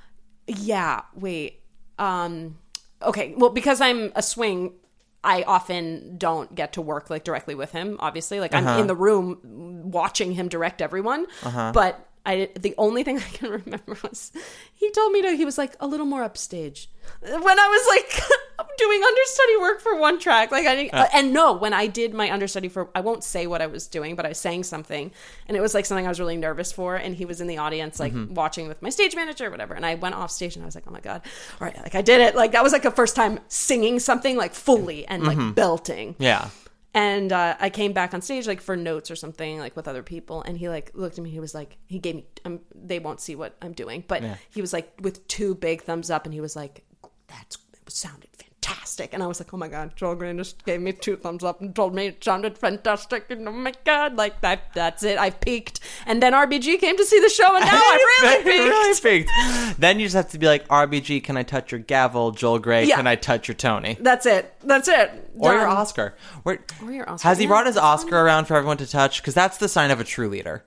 yeah. Wait. Um. Okay. Well, because I'm a swing, I often don't get to work like directly with him. Obviously, like I'm in the room watching him direct everyone. But I, the only thing I can remember was he told me to. He was like a little more upstage when I was like doing understudy work for one track. Like I uh, and no, when I did my understudy for, I won't say what I was doing, but I sang something, and it was like something I was really nervous for. And he was in the audience, like watching with my stage manager or whatever. And I went off stage, and I was like, oh my god, all right, like I did it. Like that was like the first time singing something like fully and like belting. Yeah. And uh, I came back on stage like for notes or something like with other people, and he like looked at me. He was like, he gave me. Um, they won't see what I'm doing, but he was like with two big thumbs up, and he was like, "That's it sounded fantastic." fantastic. And I was like, oh my God, Joel Green just gave me two thumbs up and told me it sounded fantastic. And oh my God, like that, that's it. I've peaked. And then R B G came to see the show and now I've really peaked. really peaked. Then you just have to be like, R B G, can I touch your gavel? Joel Grey, Yeah. can I touch your Tony? That's it. That's it. Or your Done. Oscar. Where, Or your Oscar. has he Yeah, brought his that's Oscar funny. around for everyone to touch? Because that's the sign of a true leader.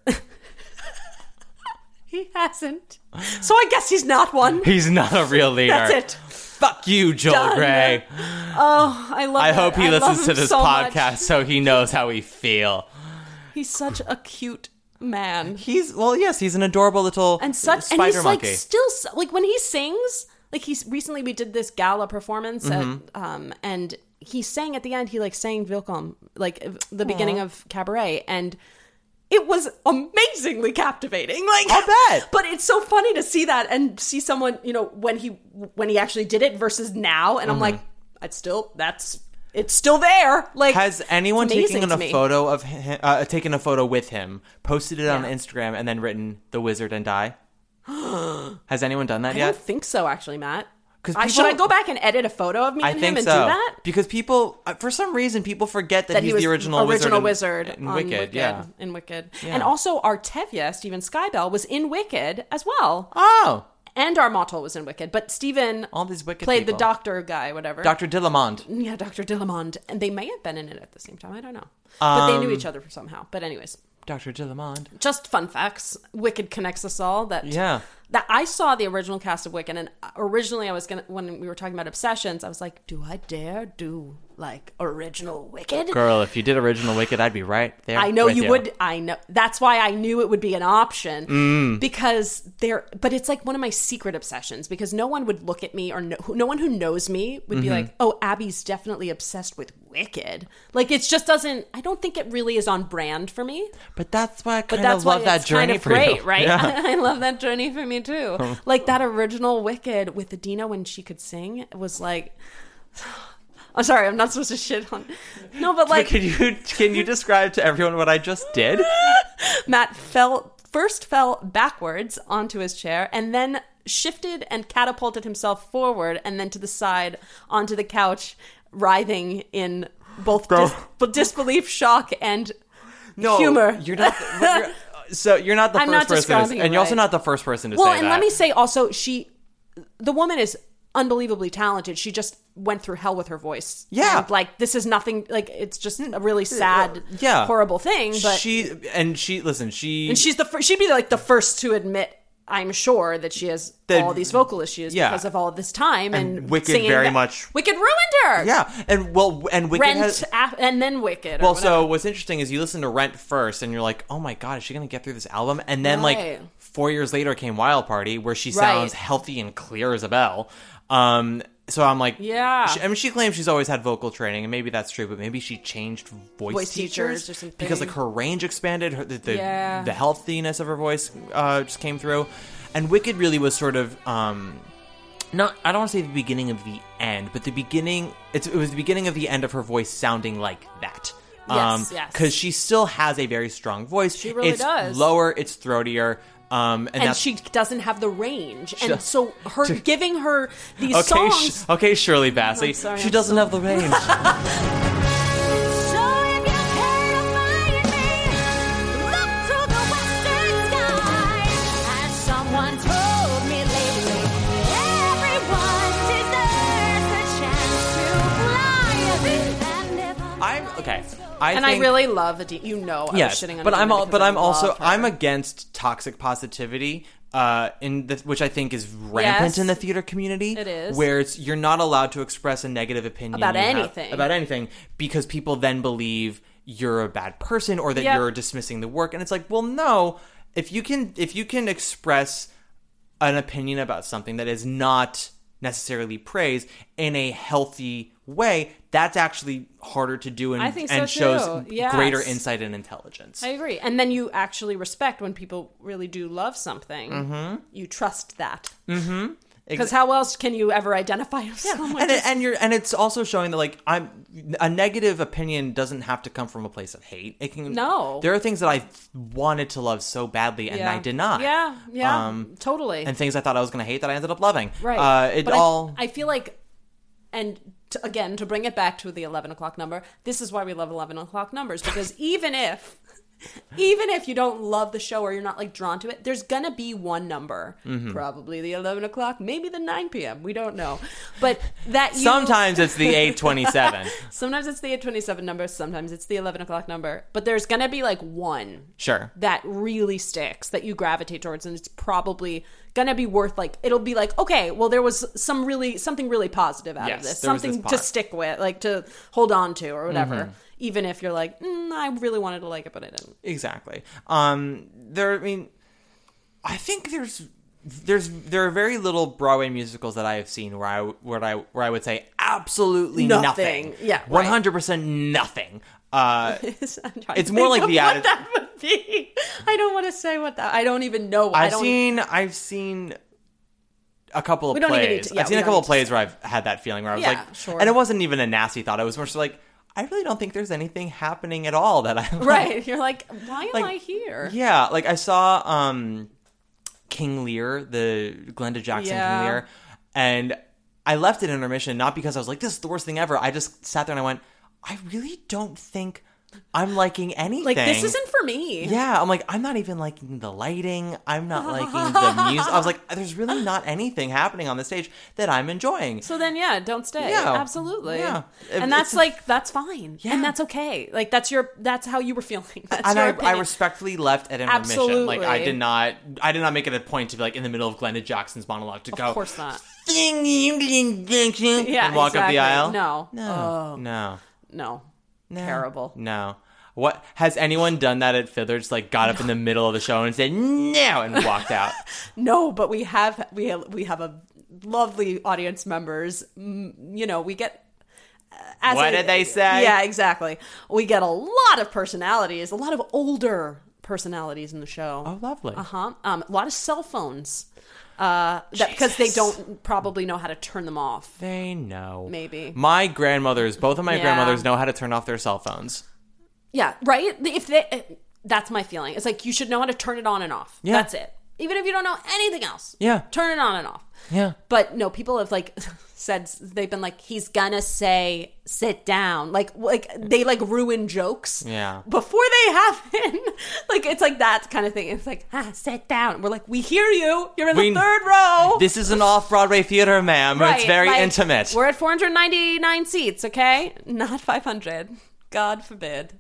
He hasn't. So I guess he's not one. He's not a real leader. That's it. Fuck you, Joel Done. Grey. Oh, I love I that. hope he I love listens to him this so much. podcast so he knows how we feel. He's such a cute man. He's, well, yes, he's an adorable little And such spider and he's monkey. like still s- like when he sings, like he's recently we did this gala performance Mm-hmm. at, um and he sang at the end, he like sang Vilcom, like the beginning of Cabaret, and it was amazingly captivating. Like, I'll bet. But it's so funny to see that and see someone, you know, when he when he actually did it versus now, and I'm like, it's still that's it's still there. Like, Has anyone it's amazing taken to a me. photo of him, uh, taken a photo with him, posted it on Yeah. Instagram, and then written "The Wizard and Die"? Has anyone done that I yet? don't think so, actually, Matt. 'Cause I, should I people- go back and edit a photo of me I and think him and so do that? because people, uh, for some reason, people forget that, That he's he was the original, original wizard, wizard, in, in on Wicked. Wicked. Yeah. In Wicked. Yeah. And also Artevia, Steven Skybell, was in Wicked as well. Oh, And Armato was in Wicked. But Steven all these Wicked played people. the doctor guy, whatever. Doctor Dillamond. Yeah, Doctor Dillamond. And they may have been in it at the same time. I don't know. But they knew Um, each other somehow. But anyways, Doctor Dillamond. just fun facts. Wicked connects us all. That Yeah. That I saw the original cast of Wicked, and originally I was gonna, when we were talking about obsessions, I was like, do I dare do like original Wicked? Girl, if you did original Wicked, I'd be right there. I know with you would. I know. That's why I knew it would be an option Mm. because there. But it's like one of my secret obsessions because no one would look at me or no, no one who knows me would be Mm-hmm. like, "Oh, Abby's definitely obsessed with Wicked." Like it just doesn't. I don't think it really is on brand for me. But that's why I But kind that's of love why that it's journey kind of for great, you. right? Yeah. I love that journey for me too. Like that original Wicked with Adina when she could sing it was like. I'm sorry, I'm not supposed to shit on. No, but like But can you can you describe to everyone what I just did? Matt fell first fell backwards onto his chair and then shifted and catapulted himself forward and then to the side onto the couch, writhing in both Bro. dis- disbelief, shock, and No, humor. You're not. You're, so you're not the I'm first not person, to, describing it and you're also right. not the first person to well, say and that. let me say also, she, the woman is unbelievably talented. She just went through hell with her voice. Yeah. And, like this is nothing. Like it's just a really sad, yeah. horrible thing. But she and she listen. She and she's the fir- she'd be like the first to admit, I'm sure, that she has That- all these vocal issues yeah. because of all this time and, And Wicked singing very that- much- Wicked ruined her. yeah, and well, and Wicked Rent has. af- and then Wicked. or Well, whatever. so what's interesting is you listen to Rent first, and you're like, "Oh my god, is she gonna get through this album?" And then Right. like four years later came Wild Party, where she Right. sounds healthy and clear as a bell. Um, so I'm like, Yeah. She, I mean, she claims she's always had vocal training, and maybe that's true, but maybe she changed voice, Voice teachers teachers or something. because like her range expanded, her, the the, Yeah. the healthiness of her voice uh, just came through, and Wicked really was sort of. Um, Not, I don't want to say the beginning of the end, but the beginning. It's, it was the beginning of the end of her voice sounding like that. Yes, yes. Because she still has a very strong voice. She really it's does. lower, it's throatier, um, and, and that's, she doesn't have the range, She- and so her giving her these okay. songs. Sh- okay, Shirley Bassey, I'm sorry, she I'm doesn't so- have the range. So if you're terrifying me, look to the western sky. As someone told me lately, everyone deserves a chance to fly. And if I'm okay. I And think, I really love Adina. You know, I yes, was shitting on but I'm Adina all, because but I I'm also love her. I'm against toxic positivity. Uh, in the, which I think is rampant Yes. in the theater community. It is. Where it's you're not allowed to express a negative opinion About you have- anything. about anything because people then believe you're a bad person or that Yep. you're dismissing the work, and it's like, well, no. If you can, if you can express an opinion about something that is not necessarily praise in a healthy way, that's actually harder to do and, I think so and shows too. Yes. greater insight and intelligence. I agree. And then you actually respect when people really do love something. Mm-hmm. You trust that. Mm-hmm. Because how else can you ever identify with someone? and just- it, and you're and it's also showing that like I'm a negative opinion doesn't have to come from a place of hate. It can No. There are things that I wanted to love so badly and yeah. I did not. Yeah, yeah, Um, totally. and things I thought I was going to hate that I ended up loving. Right. Uh, it But I- all I, feel like, and to, again, to bring it back to the eleven o'clock number, this is why we love eleven o'clock numbers, because even if... Even if you don't love the show or you're not like drawn to it, there's gonna be one number, Mm-hmm. probably the eleven o'clock, maybe the nine p.m. We don't know, but that you, Sometimes it's the eight twenty-seven. sometimes it's the eight twenty-seven number, sometimes it's the eleven o'clock number, but there's gonna be like one Sure. that really sticks that you gravitate towards, and it's probably gonna be worth like it'll be like, okay, well, there was some really something really positive out Yes, of this, there was this something to part. stick with, like to hold on to or whatever. Mm-hmm. Even if you're like, mm, I really wanted to like it, but I didn't. Exactly. Um, there. I mean, I think there's there's there are very little Broadway musicals that I have seen where I where I where I would say absolutely Nothing. nothing. Yeah, right. one hundred percent nothing. Uh, It's It's more like the what atti- that would be. I don't want to say what that. I don't even know. I I've don't, seen I've seen a couple of We don't even plays. need to- yeah, I've seen we a don't couple need of plays where I've had that feeling where I was Yeah, like, sure. and it wasn't even a nasty thought. I was more so like, I really don't think there's anything happening at all that I like. Right. You're like, why am Like, I here? Yeah, like I saw um, King Lear, the Glenda Jackson Yeah. King Lear, and I left it in intermission not because I was like, this is the worst thing ever. I just sat there and I went, I really don't think I'm liking anything. Like, this isn't for me. Yeah, I'm like, I'm not even liking the lighting. I'm not liking the music. I was like, there's really not anything happening on the stage that I'm enjoying. So then, yeah, don't stay. Yeah. Absolutely. Yeah. And It- that's it's- like, that's fine. Yeah. And that's okay. Like, that's your, that's how you were feeling. That's and your I, I opinion. respectfully left at intermission. Like, I Absolutely. did not, I did not make it a point to be like in the middle of Glenda Jackson's monologue to go, Of course not. Ding, ding, ding, ding, ding, Yeah, and walk up exactly. the aisle. No. no, Oh. no, No. no, Terrible. No. What has anyone done that at Fiddler? Just like got up in the middle of the show and said no and walked out. No, but we have, we have, we have a lovely audience members. Mm, You know, we get, as What a- did they say? Yeah, exactly. We get a lot of personalities, a lot of older personalities in the show. Oh, lovely. Uh-huh. Um, a lot of cell phones. Uh, that, because they don't probably know how to turn them off. They know. Maybe. My grandmothers, both of my Yeah. grandmothers know how to turn off their cell phones. Yeah, right? If they, that's my feeling. It's like you should know how to turn it on and off. Yeah. That's it. Even if you don't know anything else. Yeah. Turn it on and off. Yeah. But no, people have like said, they've been like, he's gonna say sit down. Like, like they like ruin jokes. Yeah. Before they happen. Like, it's like that kind of thing. It's like, ah, sit down. We're like, we hear you. You're in We- the third row. This is an off-Broadway theater, ma'am. It's Right, very like, intimate. We're at four hundred ninety-nine seats, okay? Not five hundred. God forbid.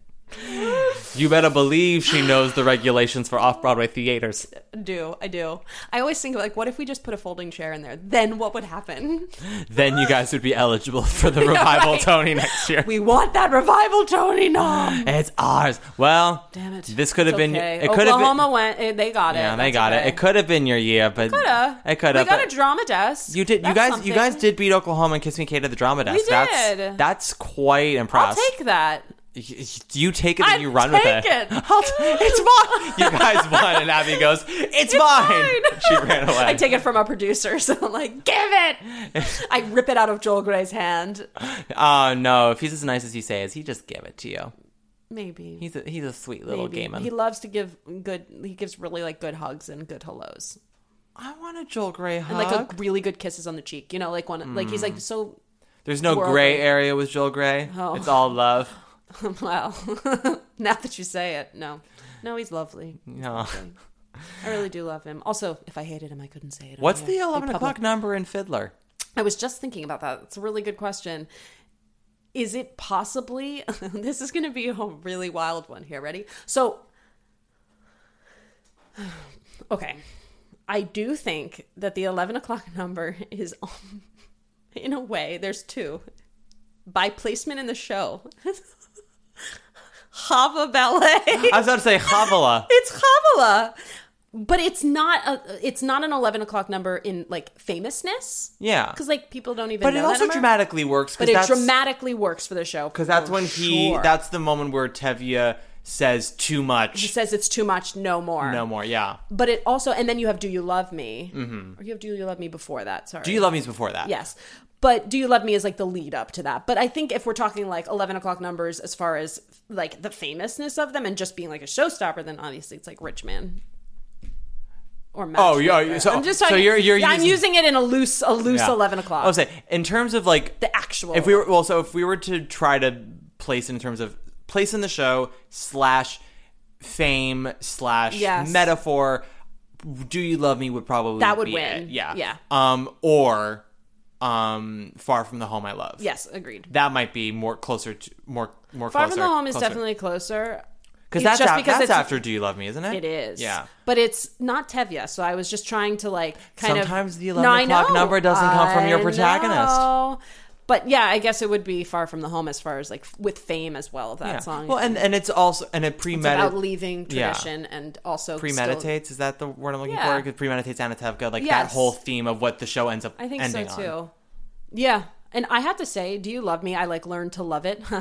You better believe she knows the regulations for off-Broadway theaters. I do. I do. I always think, like, what if we just put a folding chair in there? Then what would happen? Then you guys would be eligible for the Revival right. Tony next year. We want that revival, Tony nom. It's ours. Well, Damn it. this could have It's been. okay. It could have been. Oklahoma went. eh, They got it. Yeah, they That's got okay. it. It could have been your year, but Coulda. it could We have. got but a drama desk. You did. You That's guys. something. You guys did beat Oklahoma and Kiss Me Kate at the drama desk. We That's did. that's quite I'll impressive. take that. You take it and I'd you run with take it. it. I'll t- it's mine. You guys won, and Abby goes, "It's, mine. mine. She ran away. I take it from our producer, so I'm like, give it. I rip it out of Joel Gray's hand. Oh no! If he's as nice as he says, he just give it to you. Maybe. He's a he's a sweet little Maybe. gamer. He loves to give good. He gives really like good hugs and good hellos. I want a Joel Grey hug. And like a really good kisses on the cheek. You know, like one like he's like so There's no worldly. gray area with Joel Grey. Oh. It's all love. well. Now that you say it, no. No, he's lovely. No. I really do love him. Also, if I hated him, I couldn't say it. on What's here. the Be eleven public. o'clock number in Fiddler? I was just thinking about that. It's a really good question. Is it possibly this is going to be a really wild one here. Ready? So okay. I do think that the eleven o'clock number is, um, in a way, there's two. By placement in the show. Chava Ballet. I was about to say Chavala. It's Chavala. But it's not a, it's not an eleven o'clock number in, like, famousness. Yeah. Because, like, people don't even But know it that also number. dramatically works. But it dramatically works for the show. Because that's for when he, sure. that's the moment where Tevye says too much. He says it's too much, no more. No more, yeah. But it also, and then you have Do You Love Me? Mm-hmm. Or you have Do You Love Me before that, sorry. Do You Love Me's before that. Yes. But Do You Love Me is like the lead up to that. But I think if we're talking like eleven o'clock numbers as far as like the famousness of them and just being like a showstopper, then obviously it's like Rich Man. or matchmaker. Oh, yeah. So, I'm just so talking, you're you're yeah, using, I'm using it in a loose a loose yeah. eleven o'clock. I would say in terms of like the actual. If we were well, so if we were to try to place it in terms of place in the show slash fame slash Yes. metaphor, Do You Love Me would probably That would be win. it. Yeah, Yeah. Um, or um, Far From the Home I Love. Yes, agreed. That might be more closer to more more. Far closer, From the Home is closer. definitely closer. Because It's that's, just af- because that's it's- after Do You Love Me, isn't it? It is. Yeah. But it's not Tevye, so I was just trying to like kind of... Sometimes the eleven No, I o'clock know. number doesn't come from your I protagonist. know. But yeah, I guess it would be Far From the Home as far as like with fame as well of that Yeah. song. Well, and, and it's also and it it's about premeditates. leaving Yeah. tradition and also still- Premeditates is that the word I'm looking Yeah. for? Because premeditates Anatevka, like that Yes. whole theme of what the show ends up I think ending so on. too. Yeah. And I have to say, Do You Love Me? I like learned to love it.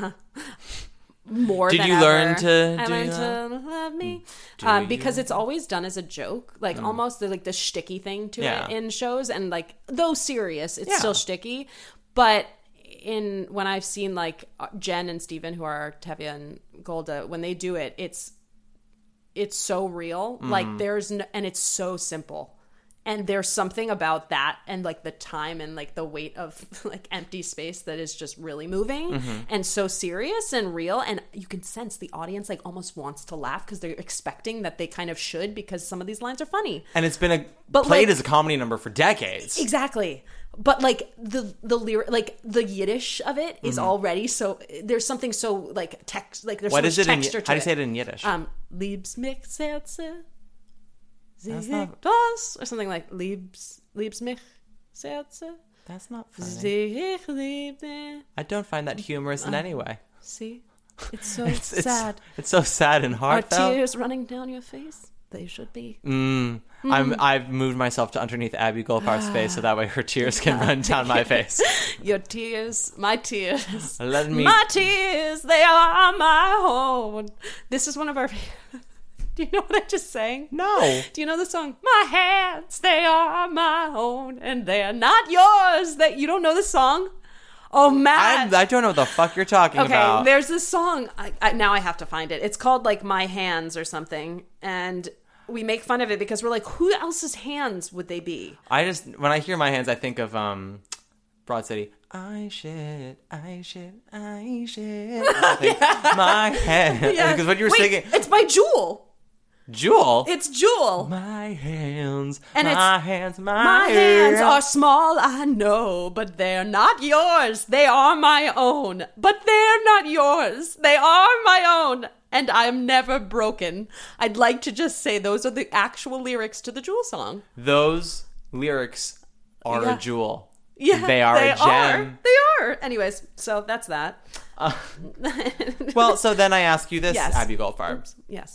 More Did than you ever. learn to I do learned that? to love me Do um, you? because it's always done as a joke, like almost the, like the shticky thing to Yeah. it in shows, and like though serious, it's Yeah. still shticky. But in when I've seen like Jen and Steven, who are Tevye and Golda, when they do it, it's it's so real. Mm-hmm. Like there's no, and it's so simple. And there's something about that and like the time and like the weight of like empty space that is just really moving Mm-hmm. and so serious and real. And you can sense the audience like almost wants to laugh because they're expecting that they kind of should, because some of these lines are funny. And it's been a But, played like- as a comedy number for decades. Exactly. But like the the lyric, like the Yiddish of it is already so. There's something so like text, like there's Mm-hmm. What so is much it in? texture to How do you it. say it in Yiddish? Um, Liebs mich Herze, That's Sie not- das, or something like Liebs Liebs mich Herze, That's not funny. Sie ich liebe. I don't find that humorous in any way. See, it's so It's, it's, sad. it's so sad and Are heartfelt. tears running down your face? They should be. Mm, I'm, I've moved myself to underneath Abby Goldfar's face so that way her tears can run down my face. Your tears, my tears. Let me. My tears, they are my own. This is one of our. Do you know what I just sang? No. Do you know the song? My hands, they are my own, and they're not yours. That you don't know the song? Oh, Matt. I, I don't know what the fuck you're talking Okay, about. there's this song. I, I, now I have to find it. It's called like My Hands or something, and we make fun of it because we're like, who else's hands would they be? I just when I hear My Hands, I think of um, Broad City. I shit, I shit, I shit. I think, My hands. Because what you were Wait, singing, it's by Jewel. Jewel. It's Jewel. My hands, And my it's- hands, my, My hands are small, I know, but they're not yours. They are my own. But they're not yours. They are my own. And I'm never broken. I'd like to just say those are the actual lyrics to the Jewel song. Those lyrics are Yeah. a jewel. Yeah, They are a gem. Are. They are. Anyways, so that's that. Uh, well, so then I ask you this, Yes. Abby Goldfarb. Yes.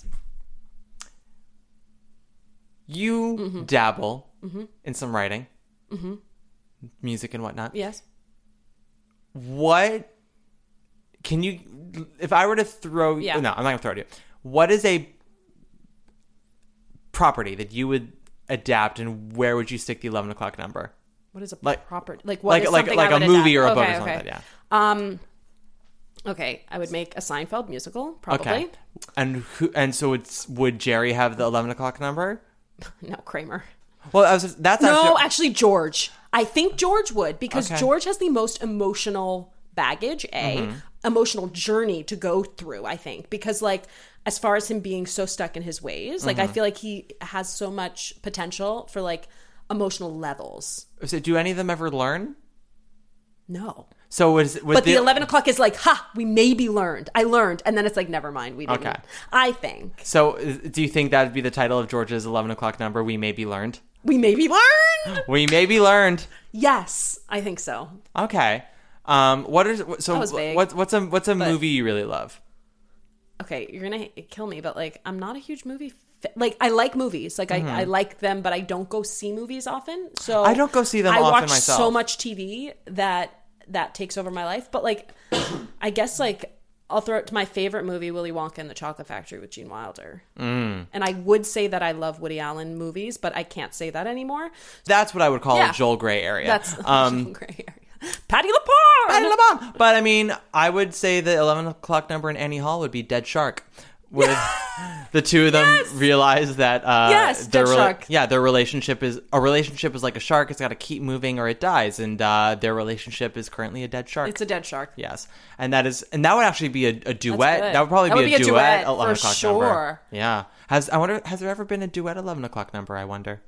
You Mm-hmm. dabble in some writing, music and whatnot. Yes. What can you, if I were to throw, Yeah. no, I'm not going to throw it at you. What is a property that you would adapt and where would you stick the eleven o'clock number? What is a Like- proper like what Like is like something like I a would movie or a adapt? book Okay, or something okay. like that, yeah. Um Okay, I would make a Seinfeld musical, probably. Okay. And who, and so it's, would Jerry have the eleven o'clock number? No, Kramer. Well, I was, that's No, actually, actually George. I think George would, because Okay. George has the most emotional baggage, A, Mm-hmm. emotional journey to go through, I think. Because like as far as him being so stuck in his ways, like Mm-hmm. I feel like he has so much potential for like emotional levels. so do any of them ever learn? No. So was, was But the, eleven o'clock is like, ha, we maybe learned. I learned. And then it's like, never mind, we didn't. Okay. I think. So is- do you think that would be the title of George's eleven o'clock number? We may be learned. We maybe learned. We may be learned. Yes, I think so. Okay. Um, what is so? That was vague. What's what's a what's a movie you really love? Okay, you're gonna kill me, but like, I'm not a huge movie. Fa- like, I like movies, like I, I like them, but I don't go see movies often. So Mm-hmm. I don't go see them I often watch myself. so much T V that that takes over my life. But like, I guess like I'll throw it to my favorite movie, Willy Wonka and the Chocolate Factory with Gene Wilder. Mm. And I would say that I love Woody Allen movies, but I can't say that anymore. That's what I would call Yeah. a Joel Grey area. That's um, gray area. Patty LaPorte. Patty LaBelle. But I mean, I would say the eleven o'clock number in Annie Hall would be Dead Shark. with the two of them Yes. realize that uh, Yes, their dead shark. yeah, their relationship is a relationship is like a shark. It's got to keep moving or it dies, and uh, their relationship is currently a dead shark. It's a dead shark. Yes, and that is, and that would actually be a, a duet. good. That would probably That be, would a, be a duet. duet, at eleven for o'clock sure. number. Yeah. Has I wonder has there ever been a duet at eleven o'clock number? I wonder.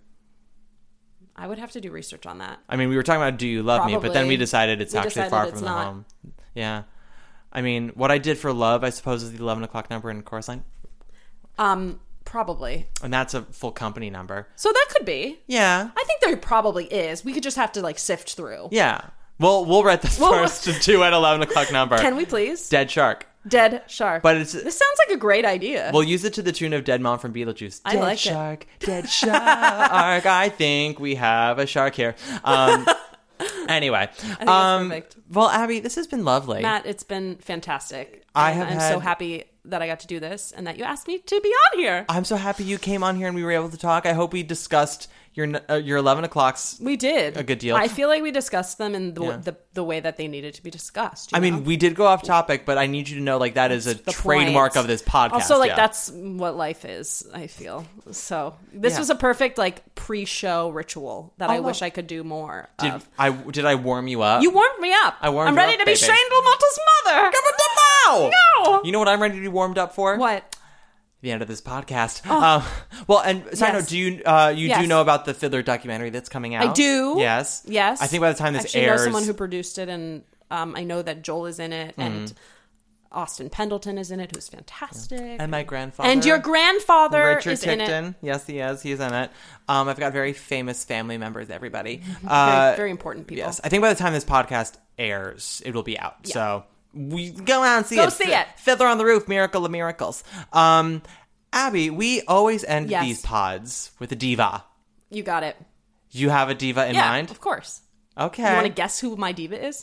I would have to do research on that. I mean, we were talking about "Do You Love Me," but then Probably. we decided it's We actually decided far it's from the not. home. Yeah. I mean, what I did for love, I suppose, is the eleven o'clock number in chorus line, Um, probably. and that's a full company number. So that could be. Yeah. I think there probably is. We could just have to like sift through. Yeah. Well, we'll write the Well, first two at eleven o'clock number. Can we please? Dead Shark. Dead shark. But it's This sounds like a great idea. we'll use it to the tune of Dead Mom from Beetlejuice. I Dead like it. shark, dead shark. I think we have a shark here. Um, anyway, that's um, perfect. well, Abby, this has been lovely. Matt, it's been fantastic. I And have I'm so had- happy that I got to do this and that you asked me to be on here. I'm so happy you came on here and we were able to talk. I hope we discussed your uh, your eleven o'clocks. We did A good deal. I feel like we discussed them in the Yeah. the, the way that they needed to be discussed. you I know? mean, we did go off topic, but I need you to know, like, that is a the trademark point. of this podcast. Also, like yeah. that's what life is. I feel so. This Yeah. was a perfect like pre-show ritual that I Oh, wish well. I could do more Did of. I did I warm you up? You warmed me up. I warmed I'm you ready up, to be baby. Shandel Mottle's mother. Wow! No. You know what I'm ready to be warmed up for? What? The end of this podcast. Um, well, and side Yes. note, do you uh, you do Yes. know about the Fiddler documentary that's coming out? I do. Yes. Yes. I think by the time this Actually, airs, I know someone who produced it, and um, I know that Joel is in it, Mm-hmm. and Austin Pendleton is in it, who's fantastic. and my grandfather And your grandfather Richard is in it. Tickton. Yes, he is. He's in it. Um, I've got very famous family members. Everybody. Very, Uh, very important people. Yes, I think by the time this podcast airs, it will be out. So we go out and see Go it. see it. Fiddler on the Roof, Miracle of Miracles. Um, Abby, we always end Yes. these pods with a diva. You got it. Do you have a diva in Yeah, mind? of course. Okay. You want to guess who my diva is?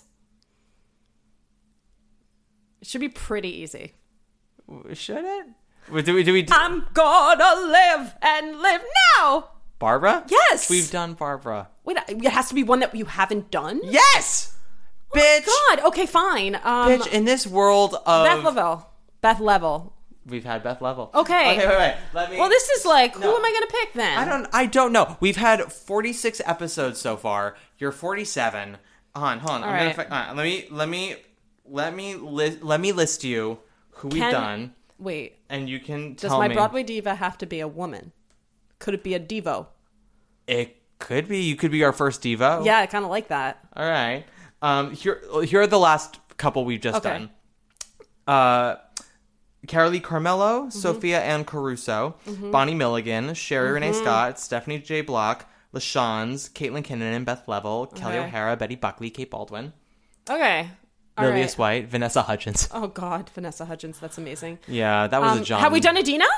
It should be pretty easy. Should it? Do we? Do we? I'm gonna live and live now. Barbara? Yes. We've done Barbara. Wait, it has to be one that you haven't done. Yes. Bitch. God. Okay, fine. Um, Bitch. In this world of Beth Level. Beth Level. we've had Beth Level. Okay. Okay. Wait. Wait. Let me. Well, this is like, who No. am I gonna pick then? I don't. I don't know. We've had forty-six episodes so far. You're forty-seven. Hold on. Hold on. All I'm right. gonna. Fi- all right, let me. Let me. Let me. Li- let me list you who we've Can- done, Wait. and you can Does tell my me. Broadway diva have to be a woman? Could it be a Devo? It could be. You could be our first Devo. Yeah, I kind of like that. All right. Um, here, here are the last couple we've just Okay. done. Uh, Carolee Carmelo, Mm-hmm. Sophia Ann Caruso, Bonnie Milligan, Sherry Renee Mm-hmm. Scott, Stephanie J. Block, LaShawns, Caitlin Kinnunen, Beth Level, Kelly Okay. O'Hara, Betty Buckley, Kate Baldwin, Okay. All Lilius right. White, Vanessa Hudgens. Oh God, Vanessa Hudgens. That's amazing. Yeah, that was Um, a John. have we done Adina?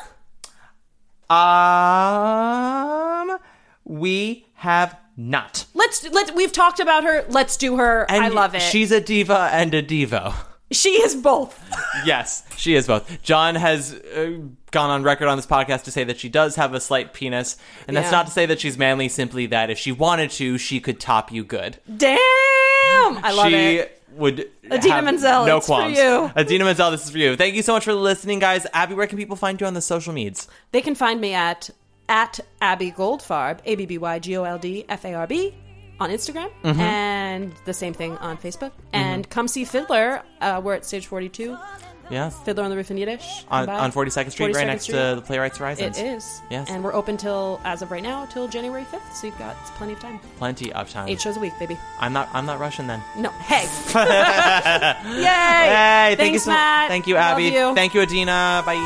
Um, we have not. Let's let we've talked about her. Let's do her. And I love it. She's a diva and a Devo. she is both. Yes, she is both. John has uh, gone on record on this podcast to say that she does have a slight penis, and that's Yeah. not to say that she's manly, simply that if she wanted to, she could top you good. Damn, I love she it. would Adina have Menzel, no it's for qualms. you. Adina Menzel, this is for you. Thank you so much for listening, guys. Abby, where can people find you on the social medias? They can find me at at Abby Goldfarb, A B B Y G O L D F A R B, on Instagram, Mm-hmm. and the same thing on Facebook. And come see Fiddler. Uh, we're at Stage forty-two. Yes. Fiddler on the Roof in Yiddish. On, Come by. on forty-second Street, right 42nd next Street. to the Playwrights Horizons. It is. Yes. And we're open till, as of right now, till January fifth. So you've got plenty of time. Plenty of time. Eight shows a week, baby. I'm not. I'm not Russian then. No, hey. Yay. Hey, thank Thanks, you so Matt. Thank you, Love Abby. you. Thank you, Adina. Bye.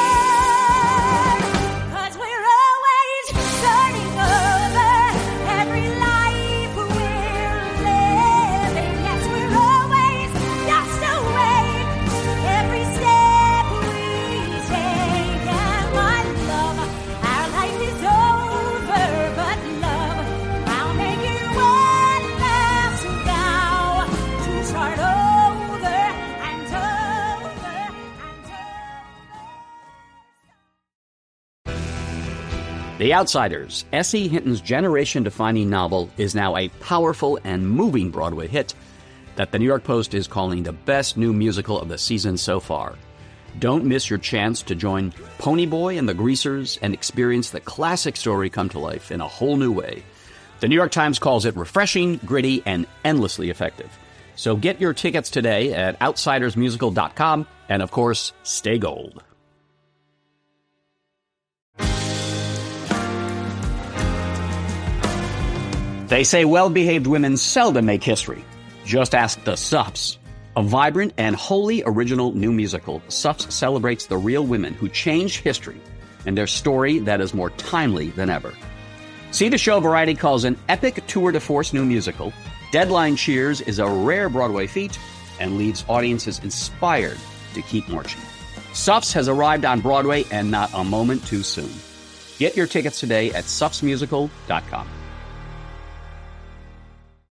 Cause we're always starting over every life we're living. Yes, we're always just awake every step we take. And my love, our life is over, but love, I'll make it one last vow to start over and over and over. The Outsiders, S E. Hinton's generation-defining novel, is now a powerful and moving Broadway hit that the New York Post is calling the best new musical of the season so far. Don't miss your chance to join Ponyboy and the Greasers and experience the classic story come to life in a whole new way. The New York Times calls it refreshing, gritty, and endlessly effective. So get your tickets today at outsiders musical dot com, and of course, stay gold. They say well-behaved women seldom make history. Just ask the Suffs. A vibrant and wholly original new musical, Suffs celebrates the real women who changed history and their story that is more timely than ever. See the show Variety calls an epic tour de force new musical. Deadline Cheers is a rare Broadway feat and leaves audiences inspired to keep marching. Suffs has arrived on Broadway and not a moment too soon. Get your tickets today at suffs musical dot com.